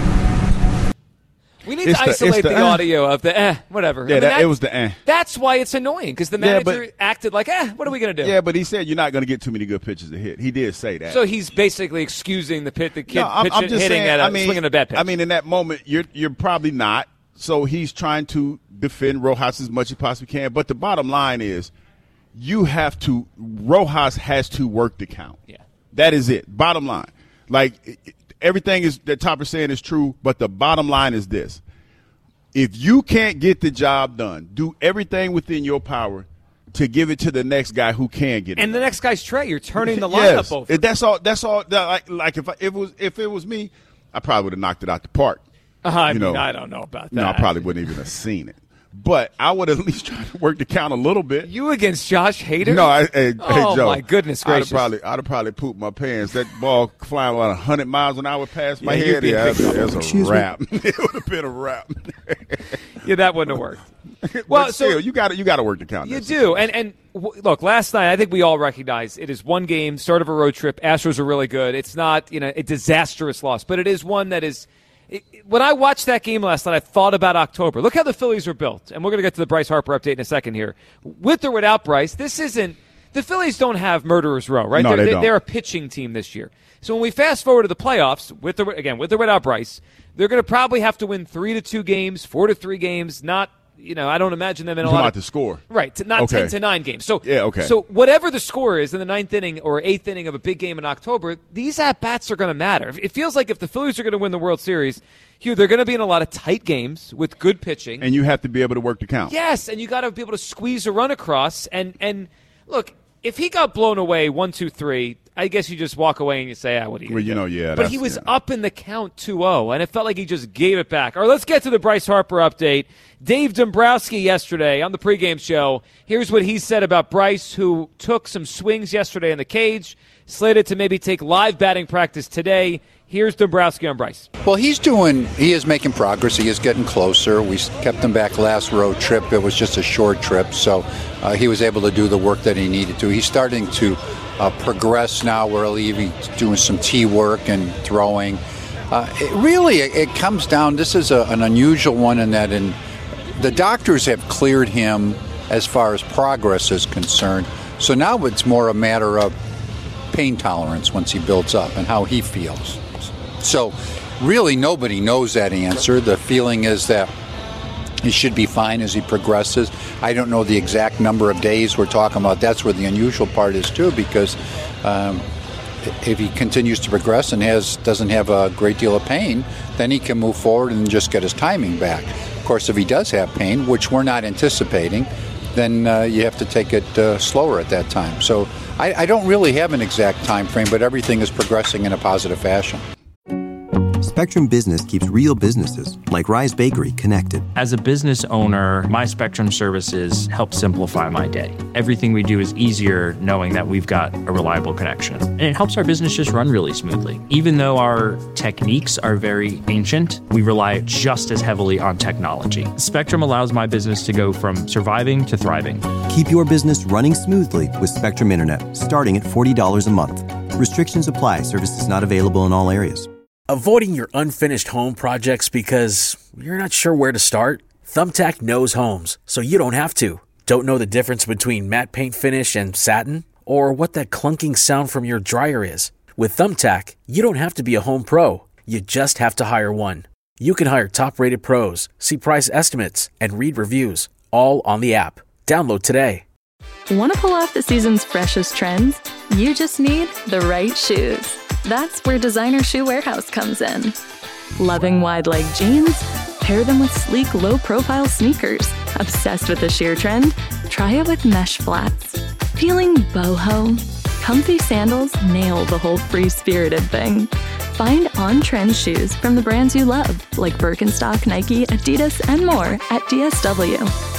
We need It's to the- isolate it's the, the, eh. audio of the eh, whatever. Yeah, I mean, that- it was the eh. That's why it's annoying because the Yeah, manager but- acted like, eh, what are we going to do? Yeah, but he said you're not going to get too many good pitches to hit. He did say that. So he's basically excusing the pit, the kid No, I'm, pitch, I'm just hitting saying, at a I mean, swinging a bad pitch. I mean, in that moment, you're you're probably not. So he's trying to defend Rojas as much as he possibly can. But the bottom line is, you have to. Rojas has to work the count. Yeah, that is it. Bottom line, like it- it- everything is that Topper's saying is true. But the bottom line is this: if you can't get the job done, do everything within your power to give it to the next guy who can get it. And the next guy's Trey. You're turning the lineup yes. over. That's all. That's all. That, like, like if I, if it was if it was me, I probably would have knocked it out the park. Uh, I you mean, know, I don't know about that. No, I probably wouldn't even have seen it. But I would at least try to work the count a little bit. You against Josh Hader? No, I, hey, oh hey, Joe, my goodness I'd have gracious! probably, I'd have probably pooped my pants. That ball flying about hundred miles an hour past my Yeah, head. you'd be Yeah, in big that's, trouble. that's a Excuse me? wrap. It would have been a wrap. Yeah, that wouldn't have worked. Well, Well, but so still, you got you got to work the count. You That's do, and and w- look, last night I think we all recognize it is one game, start of a road trip. Astros are really good. It's not you know a disastrous loss, but it is one that is. It, when I watched that game last night, I thought about October. Look how the Phillies are built, and we're going to get to the Bryce Harper update in a second here. With or without Bryce, this isn't the Phillies don't have murderers row, right? No, they're, they don't. They're a pitching team this year. So when we fast forward to the playoffs, with or again with or without Bryce, they're going to probably have to win three to two games, four to three games, not. You know, I don't imagine them in a You're lot talking of about the score. Right, to not Okay. ten to nine games. So Yeah, okay. So whatever the score is in the ninth inning or eighth inning of a big game in October, these at bats are going to matter. It feels like if the Phillies are going to win the World Series, Hugh, they're going to be in a lot of tight games with good pitching. And you have to be able to work the count. Yes, and you got to be able to squeeze a run across. And and look, if he got blown away one, two, three, I guess you just walk away and you say, ah, what do you Well, you do? know, yeah. But that's- he was yeah. up in the count two oh, and it felt like he just gave it back. All right, let's get to the Bryce Harper update. Dave Dombrowski yesterday on the pregame show. Here's what he said about Bryce, who took some swings yesterday in the cage, slated to maybe take live batting practice today. Here's Dombrowski on Bryce. Well, he's doing, he is making progress. He is getting closer. We kept him back last road trip. It was just a short trip, so uh, he was able to do the work that he needed to. He's starting to uh, progress now. We're even doing some tee work and throwing. Uh, it really, it, it comes down, this is a, an unusual one in that in the doctors have cleared him as far as progress is concerned. So now it's more a matter of pain tolerance once he builds up and how he feels. So really nobody knows that answer. The feeling is that he should be fine as he progresses. I don't know the exact number of days we're talking about. That's where the unusual part is too, because um, if he continues to progress and has doesn't have a great deal of pain, then he can move forward and just get his timing back. Of course, if he does have pain, which we're not anticipating, then uh, you have to take it uh, slower at that time. So I, I don't really have an exact time frame, but everything is progressing in a positive fashion. Spectrum Business keeps real businesses, like Rise Bakery, connected. As a business owner, my Spectrum services help simplify my day. Everything we do is easier knowing that we've got a reliable connection. And it helps our business just run really smoothly. Even though our techniques are very ancient, we rely just as heavily on technology. Spectrum allows my business to go from surviving to thriving. Keep your business running smoothly with Spectrum Internet, starting at forty dollars a month. Restrictions apply. Services not available in all areas. Avoiding your unfinished home projects because you're not sure where to start? Thumbtack knows homes, so you don't have to. Don't know the difference between matte paint finish and satin? Or what that clunking sound from your dryer is? With Thumbtack, you don't have to be a home pro. You just have to hire one. You can hire top-rated pros, see price estimates, and read reviews, all on the app. Download today. Want to pull off the season's freshest trends? You just need the right shoes. That's where Designer Shoe Warehouse comes in. Loving wide leg jeans? Pair them with sleek, low-profile sneakers. Obsessed with the sheer trend? Try it with mesh flats. Feeling boho? Comfy sandals nail the whole free-spirited thing. Find on-trend shoes from the brands you love, like Birkenstock, Nike, Adidas, and more at D S W.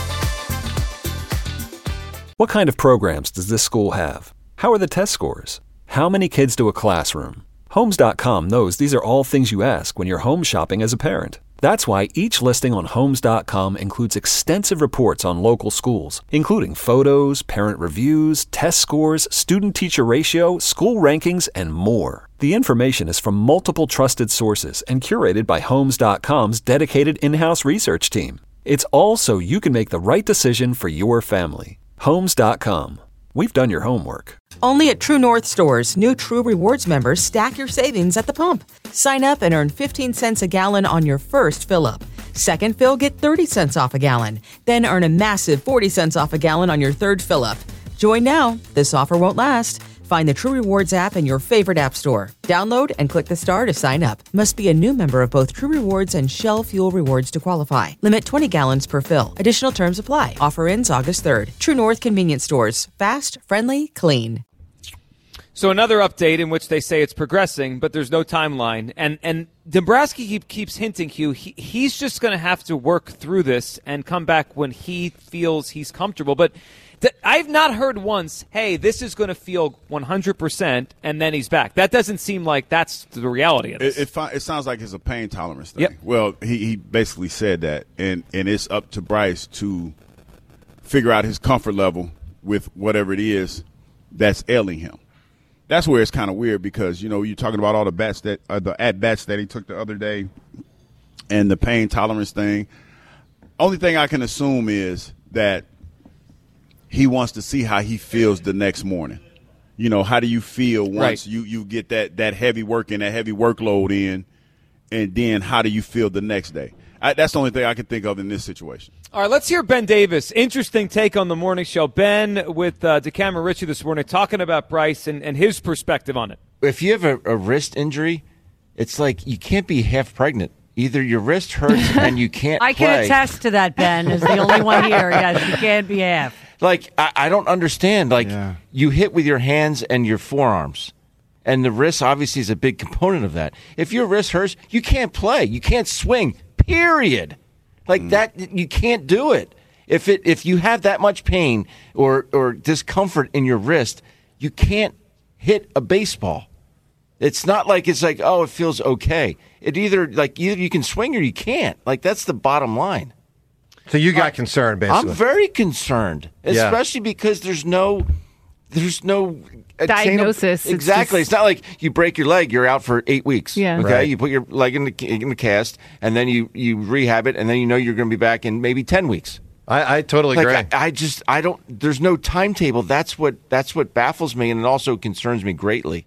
What kind of programs does this school have? How are the test scores? How many kids do a classroom? Homes dot com knows these are all things you ask when you're home shopping as a parent. That's why each listing on Homes dot com includes extensive reports on local schools, including photos, parent reviews, test scores, student-teacher ratio, school rankings, and more. The information is from multiple trusted sources and curated by Homes dot com's dedicated in-house research team. It's all so you can make the right decision for your family. Homes dot com. We've done your homework. Only at True North stores, new True Rewards members stack your savings at the pump. Sign up and earn fifteen cents a gallon on your first fill-up. Second fill, get thirty cents off a gallon. Then earn a massive forty cents off a gallon on your third fill-up. Join now. This offer won't last. Find the True Rewards app in your favorite app store. Download and click the star to sign up. Must be a new member of both True Rewards and Shell Fuel Rewards to qualify. Limit twenty gallons per fill. Additional terms apply. Offer ends August third. True North Convenience Stores. Fast, friendly, clean. So another update in which they say it's progressing, but there's no timeline. And and Dombrowski keep, keeps hinting, Hugh, he, he's just going to have to work through this and come back when he feels he's comfortable. But th- I've not heard once, hey, this is going to feel one hundred percent, and then he's back. That doesn't seem like that's the reality of this. It, it, fi- it sounds like it's a pain tolerance thing. Yep. Well, he, he basically said that, and, and it's up to Bryce to figure out his comfort level with whatever it is that's ailing him. That's where it's kind of weird because, you know, you're talking about all the bats that uh, the at bats that he took the other day and the pain tolerance thing. Only thing I can assume is that he wants to see how he feels the next morning. You know, how do you feel once Right. you, you get that, that heavy work and that heavy workload in, and then how do you feel the next day? I, that's the only thing I can think of in this situation. All right, let's hear Ben Davis. Interesting take on the morning show. Ben with uh, DeCamera Ritchie this morning talking about Bryce and, and his perspective on it. If you have a, a wrist injury, it's like you can't be half pregnant. Either your wrist hurts and you can't I play. can attest to that, Ben, is the only one here. Yes, you can't be half. Like, I, I don't understand. Like, Yeah. you hit with your hands and your forearms. And the wrist obviously is a big component of that. If your wrist hurts, you can't play. You can't swing, period. Like that, you can't do it. If it if you have that much pain or, or discomfort in your wrist, you can't hit a baseball. It's not like it's like, oh, it feels okay. It either like either you can swing or you can't. Like that's the bottom line. So you got concerned, basically. I'm very concerned, Yeah. especially because there's no there's no attainable- Diagnosis. It's Exactly. just- It's not like you break your leg, you're out for eight weeks. Yeah. Okay. Right. You put your leg in the in the cast, and then you you rehab it, and then you know you're going to be back in maybe ten weeks. I, I totally Like, agree. I, I just I don't. There's no timetable. That's what that's what baffles me, and it also concerns me greatly.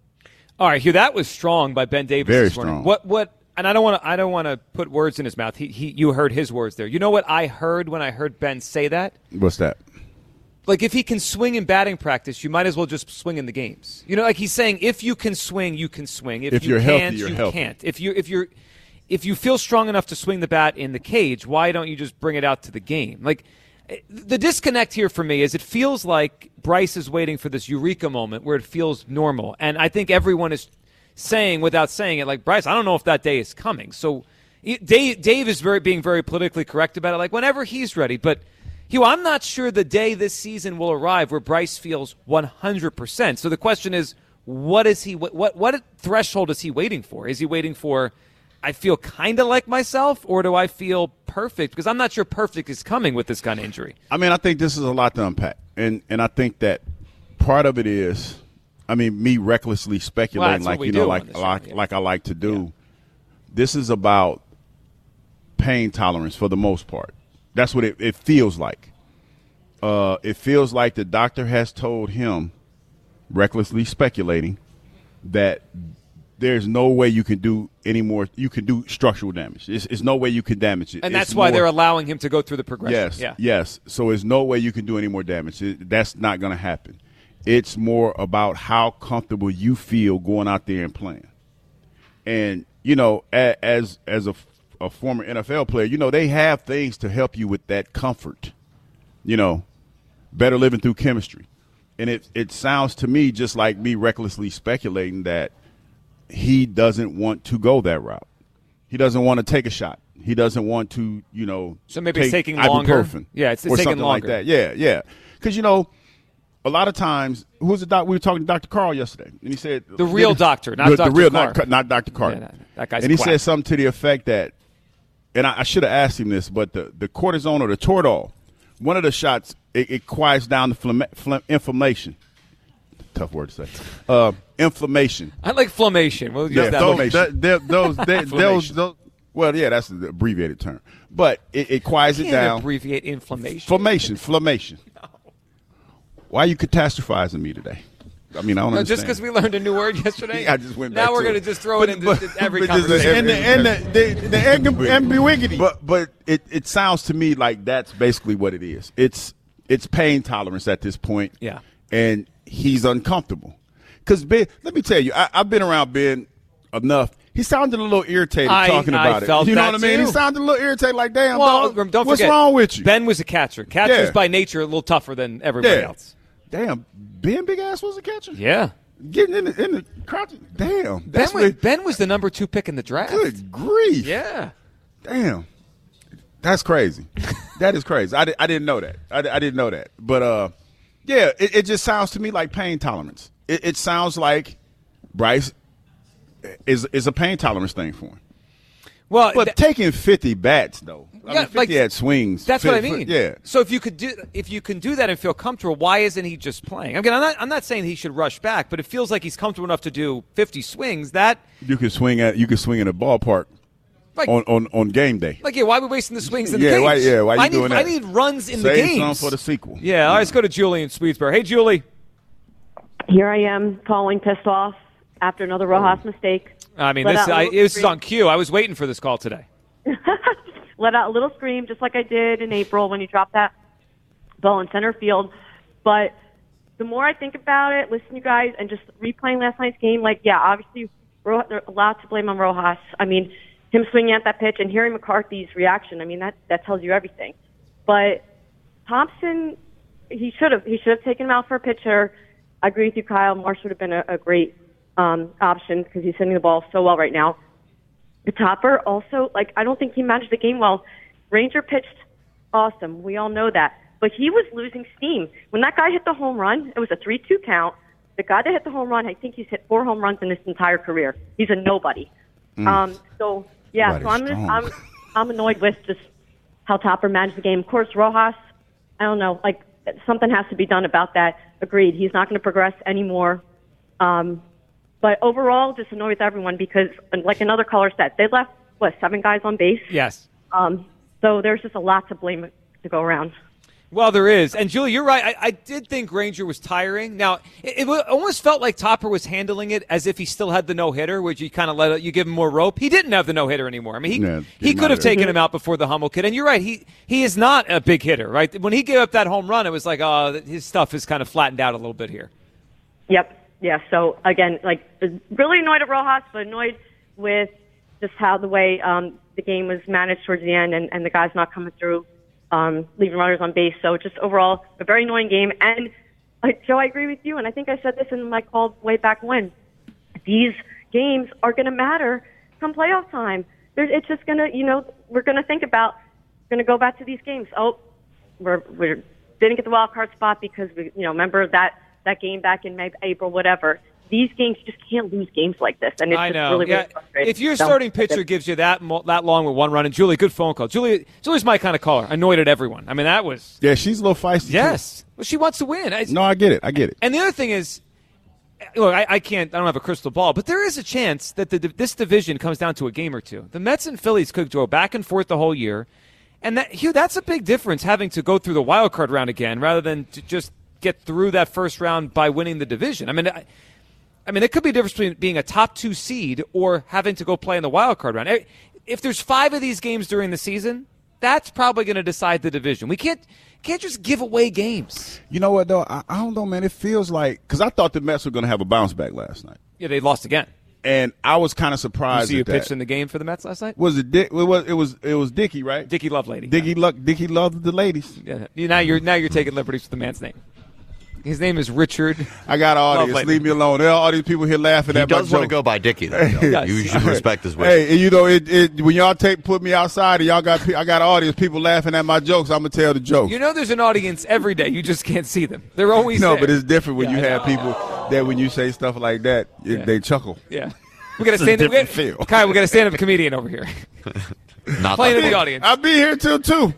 All right, Hugh, that was strong by Ben Davis Very this morning. strong. What what? And I don't want to I don't want to put words in his mouth. He, he you heard his words there. You know what I heard when I heard Ben say that? What's that? Like, if he can swing in batting practice, you might as well just swing in the games. You know, like he's saying, if you can swing, you can swing. If, If you you're healthy, can't, you're you healthy. can't. If you if you're if you feel strong enough to swing the bat in the cage, why don't you just bring it out to the game? Like, the disconnect here for me is it feels like Bryce is waiting for this eureka moment where it feels normal, and I think everyone is saying without saying it, like, Bryce, I don't know if that day is coming. So Dave, Dave is very being very politically correct about it, like whenever he's ready, but. Hugh, I'm not sure the day this season will arrive where Bryce feels one hundred percent. So the question is, what is he? What what, what threshold is he waiting for? Is he waiting for, I feel kind of like myself, or do I feel perfect? Because I'm not sure perfect is coming with this kind of injury. I mean, I think this is a lot to unpack, and and I think that part of it is, I mean, me recklessly speculating, Well, that's what like we you do know, on like this show, like, yeah. like I like to do. This is about pain tolerance for the most part. That's what it, it feels like. Uh, it feels like the doctor has told him, recklessly speculating, that there's no way you can do any more. You can do structural damage. It's, it's no way you can damage it. And It's that's why more- they're allowing him to go through the progression. Yes, Yeah. yes. So there's no way you can do any more damage. It, that's not going to happen. It's more about how comfortable you feel going out there and playing. And, you know, a, as as a, a former N F L player, you know, they have things to help you with that comfort, you know, better living through chemistry. And it, it sounds to me just like me recklessly speculating that he doesn't want to go that route. He doesn't want to take a shot. He doesn't want to, you know, So maybe take it's taking longer. ibuprofen Yeah, it's- it's or taking something longer. like that. Yeah, yeah. Because, you know, a lot of times, who was the doc? We were talking to Doctor Carl yesterday, and he said The real doctor, not the, Doctor the real, Carr. not, not Doctor Carr. Yeah, no, that guy's and he quack. said something to the effect that, and I, I should have asked him this, but the, the cortisone or the Toradol, one of the shots, it, it quiets down the phlegm, phlegm, inflammation. Tough word to say. Uh, inflammation. I like inflammation. We'll use Yeah, that. those, Inflammation. that, those, they, those, Inflammation. those, well, yeah, that's the abbreviated term. But it, it quiets it Can't down. abbreviate inflammation. Inflammation, inflammation. Why are you catastrophizing me today? I mean, I don't No, understand. just because we learned a new word yesterday. Yeah, I just went Now back we're to going it. to just throw But- it into but- every but just the- conversation. and the, and the, the, the ambiguity. But but it, it sounds to me like that's basically what it is. It's it's pain tolerance at this point. Yeah. And he's uncomfortable. Because Ben, let me tell you, I, I've been around Ben enough. He sounded a little irritated I, talking I about felt it. You know that what I mean? too. He sounded a little irritated, like, damn, Well, dog, don't what's forget, wrong with you? Ben was a catcher. Catchers Yeah. by nature are a little tougher than everybody Yeah. else. Damn, Ben Big Ass was a catcher? Yeah. Getting in the, in the crouch. Damn. Ben That's was, what, ben was the number two pick in the draft. good grief. Yeah. Damn. That's crazy. That is crazy. I, di- I didn't know that. I, di- I didn't know that. But, uh, yeah, it, it just sounds to me like pain tolerance. It, it sounds like Bryce is is a pain tolerance thing for him. Well, but th- taking fifty bats, though. I Yeah, mean, fifty like, at swings. That's fit- what I fit- mean. yeah. So if you could do, if you can do that and feel comfortable, why isn't he just playing? Again, I'm not, I'm not saying he should rush back, but it feels like he's comfortable enough to do fifty swings. That, You could swing at you could swing in a ballpark Like- on, on, on game day. like, yeah, why are we wasting the swings in Yeah, the cage? why- yeah, why you I need, doing that? I need runs in Save the games. some for the sequel. Yeah, all right, let's go to Julie in Swedesboro. Hey, Julie. Here I am calling pissed off after another Rojas mistake. I mean, Let this out a I, little this is scream. on cue. I was waiting for this call today. Let out a little scream just like I did in April when you dropped that ball in center field. But the more I think about it, listen to you guys, and just replaying last night's game, like, yeah, obviously Ro- there's a lot to blame on Rojas. I mean, him swinging at that pitch and hearing McCarthy's reaction, I mean, that, that tells you everything. But Thompson, he should have he should have taken him out for a pitcher. I agree with you, Kyle. Marsh would have been a, a great um, option because he's hitting the ball so well right now. The Topper also, like, I don't think he managed the game well. Ranger pitched awesome. We all know that. But he was losing steam. When that guy hit the home run, it was a three two count. The guy that hit the home run, I think he's hit four home runs in his entire career. He's a nobody. Mm. Um, so, yeah, so I'm, just, strong. I'm, I'm annoyed with just how Topper managed the game. Of course, Rojas, I don't know, like, something has to be done about that. Agreed. He's not going to progress anymore. Um, but overall, just annoyed with everyone because, like another caller said, they left, what, seven guys on base? Yes. Um, so there's just a lot to blame to go around. Well, there is. And, Julie, you're right. I, I did think Ranger was tiring. Now, it, it almost felt like Topper was handling it as if he still had the no-hitter, which you kind of let it, you give him more rope. He didn't have the no-hitter anymore. I mean, he, Yeah, he get him could out have of there. taken him out before the Hummel kid. And you're right. He he is not a big hitter, right? When he gave up that home run, it was like, oh, his stuff is kind of flattened out a little bit here. Yep. Yeah. So again, like really annoyed at Rojas, but annoyed with just how the way um, the game was managed towards the end, and, and the guys not coming through, um, leaving runners on base. So just overall, a very annoying game. And uh, Joe, I agree with you, and I think I said this in my call way back when. These games are going to matter come playoff time. There's, it's just going to, you know, we're going to think about, going to go back to these games. Oh, we're we didn't get the wild card spot because we, you know, remember that. that game back in May, April, whatever. These games, you just can't lose games like this. And it's I just know. really, yeah. really frustrating. If your So, starting pitcher gives you that mo- that long with one run, and Julie, good phone call. Julie, Julie's my kind of caller. Annoyed at everyone. I mean, that was. Yeah, she's a little feisty. Yes. Well, she wants to win. I, Too. No, I get it. I get it. And the other thing is, look, I, I can't, I don't have a crystal ball, but there is a chance that the, this division comes down to a game or two. The Mets and Phillies could go back and forth the whole year. And that, Hugh, that's a big difference having to go through the wild card round again rather than to just get through that first round by winning the division. I mean, I, I mean, it could be a difference between being a top two seed or having to go play in the wild card round. If there's five of these games during the season, that's probably going to decide the division. We can't can't just give away games. You know what, though? I, I don't know, man. It feels like – because I thought the Mets were going to have a bounce back last night. Yeah, they lost again. And I was kind of You surprised see who at that. pitched in the game for the Mets last night? Was it Dick? It was it was it was Dickie, right? Dickie Lovelady. Dickie Luck. Dickie loved the ladies. Yeah. You- Now you're now you're taking liberties with the man's name. His name is Richard. I got an audience. Lovelady. Leave me alone. There are all these people here laughing He at my does want to jokes. go by Dickie, though. Joe. Yes. You should respect his wish. Hey, and you know, it, it, when y'all take put me outside and y'all got pe- I got an audience, people laughing at my jokes. I'm gonna tell the joke. You know, there's an audience every day. You just can't see them. They're always no, there. but it's different when Yeah, you I have know. people that when you say stuff like that, it, Yeah. they chuckle. Yeah. We got a It's a stand up. different feel. Kyle, we got a stand up comedian over here. Not Playing that in the bad. audience. I'll be here till two.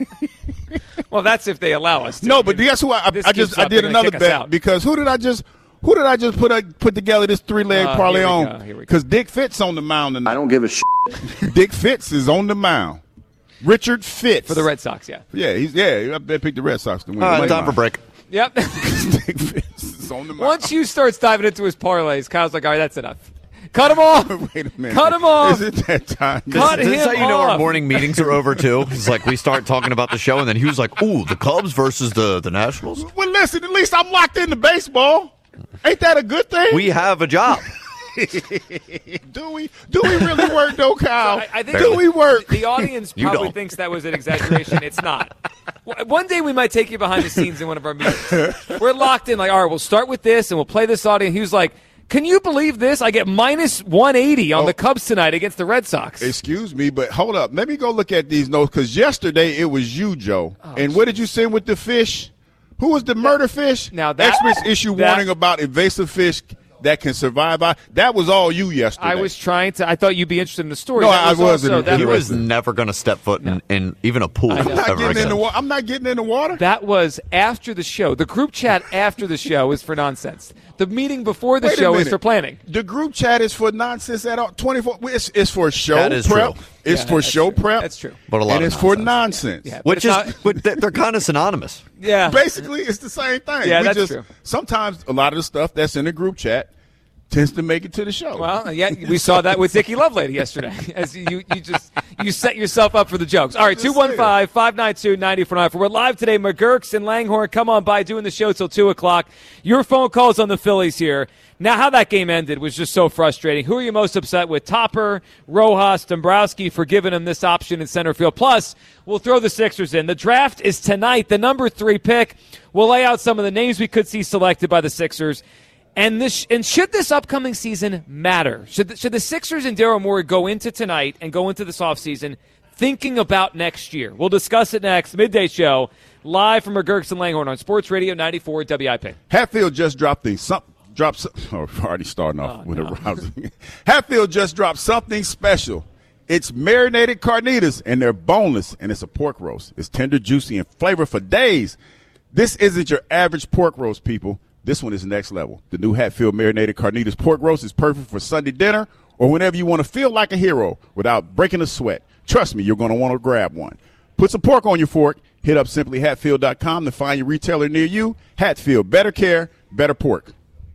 Well, that's if they allow us to. No, but guess who? I, I, This I keeps just I up, did they're gonna another kick us bet out. because who did I just who did I just put a, put together this three leg Uh, parlay here we on? go, here we go. Because Dick Fitz on the mound tonight. I don't give a shit. Dick Fitz is on the mound. Richard Fitz For the Red Sox, yeah. Yeah, he's yeah. I bet picked the Red Sox to win. All right, Money time for line. break. Yep. Dick Fitz is on the mound. Once you starts diving into his parlays, Kyle's like, all right, that's enough. Cut him off. Wait a minute. Cut him off. Is it that time? Cut This, this is how him you know our off. morning meetings are over too. It's like we start talking about the show, and then he was like, "Ooh, the Cubs versus the the Nationals." Well, listen, at least I'm locked into baseball. Ain't that a good thing? We have a job. do we? Do we really work, though, Kyle? I, I think do we work? The audience You probably don't. thinks that was an exaggeration. It's not. One day we might take you behind the scenes in one of our meetings. We're locked in, like, all right, we'll start with this, and we'll play this audio. And he was like, can you believe this? I get minus one eighty on Oh. the Cubs tonight against the Red Sox. Excuse me, but hold up. Let me go look at these notes, because yesterday it was you, Joe. and what did you send with the fish? Who was the murder fish? Now that- Experts issue that- warning about invasive fish that can survive. By, that was all you yesterday. I was trying to. I thought you'd be interested in the story. No, That I was wasn't also- that He was interested. never going to step foot in, in even a pool I know. I'm not ever getting in again. the water. I'm not getting in the water. That was after the show. The group chat after the show is for nonsense. The meeting before the Wait a show is minute. for planning. The group chat is for nonsense at all. twenty-four. It's, it's for show That is prep. true. It's Yeah, for that's show true. prep. That's true. But a lot and of it's for nonsense. nonsense. Yeah, but Which it's is, not- but they're they're kind of synonymous. Yeah. Basically, it's the same thing. Yeah, we that's just, true. Sometimes a lot of the stuff that's in the group chat tends to make it to the show. Well, yeah, we saw that with Dickie Lovelady yesterday. As you, you just you set yourself up for the jokes. All right, two one five, five nine two, nine four nine four. We're live today. McGurk's and Langhorne, come on by, doing the show till two o'clock. Your phone calls on the Phillies here. Now, how that game ended was just so frustrating. Who are you most upset with? Topper, Rojas, Dombrowski for giving him this option in center field. Plus, we'll throw the Sixers in. The draft is tonight, the number three pick. We'll lay out some of the names we could see selected by the Sixers. And this, and should this upcoming season matter? Should the, should the Sixers and Daryl Morey go into tonight and go into this offseason thinking about next year? We'll discuss it next. Midday show, live from McGurk's and Langhorne on Sports Radio ninety-four W I P. Hatfield just dropped the something. Dropped. Oh, already starting off Oh, with no. a rousing. Hatfield just dropped something special. It's marinated carnitas, and they're boneless, and it's a pork roast. It's tender, juicy, and flavor for days. This isn't your average pork roast, people. This one is next level. The new Hatfield marinated carnitas pork roast is perfect for Sunday dinner or whenever you want to feel like a hero without breaking a sweat. Trust me, you're going to want to grab one. Put some pork on your fork. Hit up simply hatfield dot com to find your retailer near you. Hatfield, better care, better pork.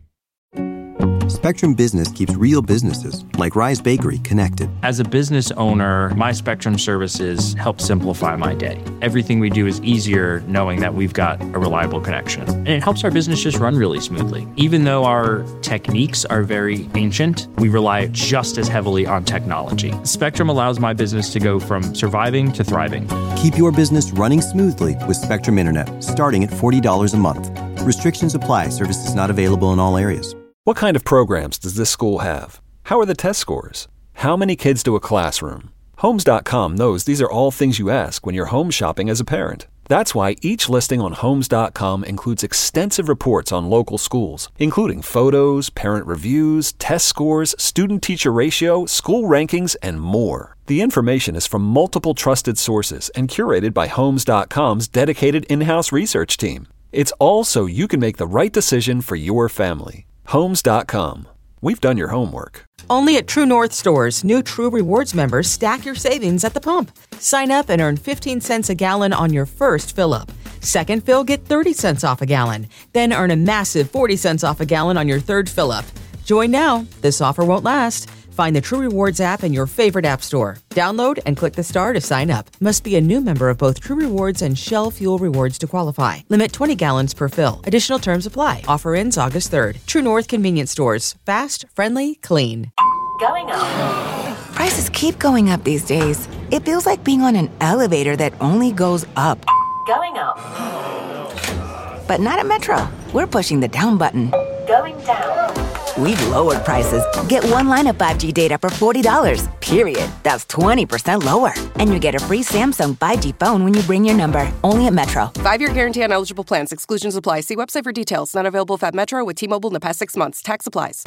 Spectrum Business keeps real businesses, like Rise Bakery, connected. As a business owner, my Spectrum services help simplify my day. Everything we do is easier knowing that we've got a reliable connection. And it helps our business just run really smoothly. Even though our techniques are very ancient, we rely just as heavily on technology. Spectrum allows my business to go from surviving to thriving. Keep your business running smoothly with Spectrum Internet, starting at forty dollars a month. Restrictions apply. Services not available in all areas. What kind of programs does this school have? How are the test scores? How many kids do a classroom? Homes dot com knows these are all things you ask when you're home shopping as a parent. That's why each listing on Homes dot com includes extensive reports on local schools, including photos, parent reviews, test scores, student-teacher ratio, school rankings, and more. The information is from multiple trusted sources and curated by Homes dot com's dedicated in-house research team. It's all so you can make the right decision for your family. Homes dot com. We've done your homework. Only at True North stores, new True Rewards members stack your savings at the pump. Sign up and earn fifteen cents a gallon on your first fill-up. Second fill, get thirty cents off a gallon. Then earn a massive forty cents off a gallon on your third fill-up. Join now. This offer won't last. Find the True Rewards app in your favorite app store. Download and click the star to sign up. Must be a new member of both True Rewards and Shell Fuel Rewards to qualify. Limit twenty gallons per fill. Additional terms apply. Offer ends August third. True North Convenience Stores. Fast, friendly, clean. Going up. Prices keep going up these days. It feels like being on an elevator that only goes up. Going up. But not at Metro. We're pushing the down button. Going down. We've lowered prices. Get one line of five G data for forty dollars, period. That's twenty percent lower. And you get a free Samsung five G phone when you bring your number. Only at Metro. Five-year guarantee on eligible plans. Exclusions apply. See website for details. Not available at Metro with T-Mobile in the past six months. Tax applies.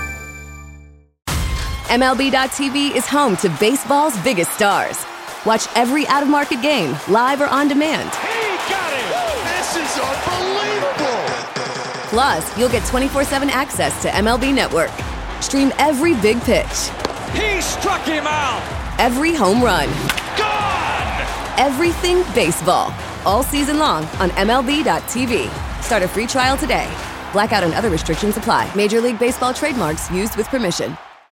M L B dot T V is home to baseball's biggest stars. Watch every out-of-market game, live or on demand. He got it! This is unbelievable! Plus, you'll get twenty-four seven access to M L B Network. Stream every big pitch. He struck him out! Every home run. Gone! Everything baseball. All season long on M L B dot T V. Start a free trial today. Blackout and other restrictions apply. Major League Baseball trademarks used with permission.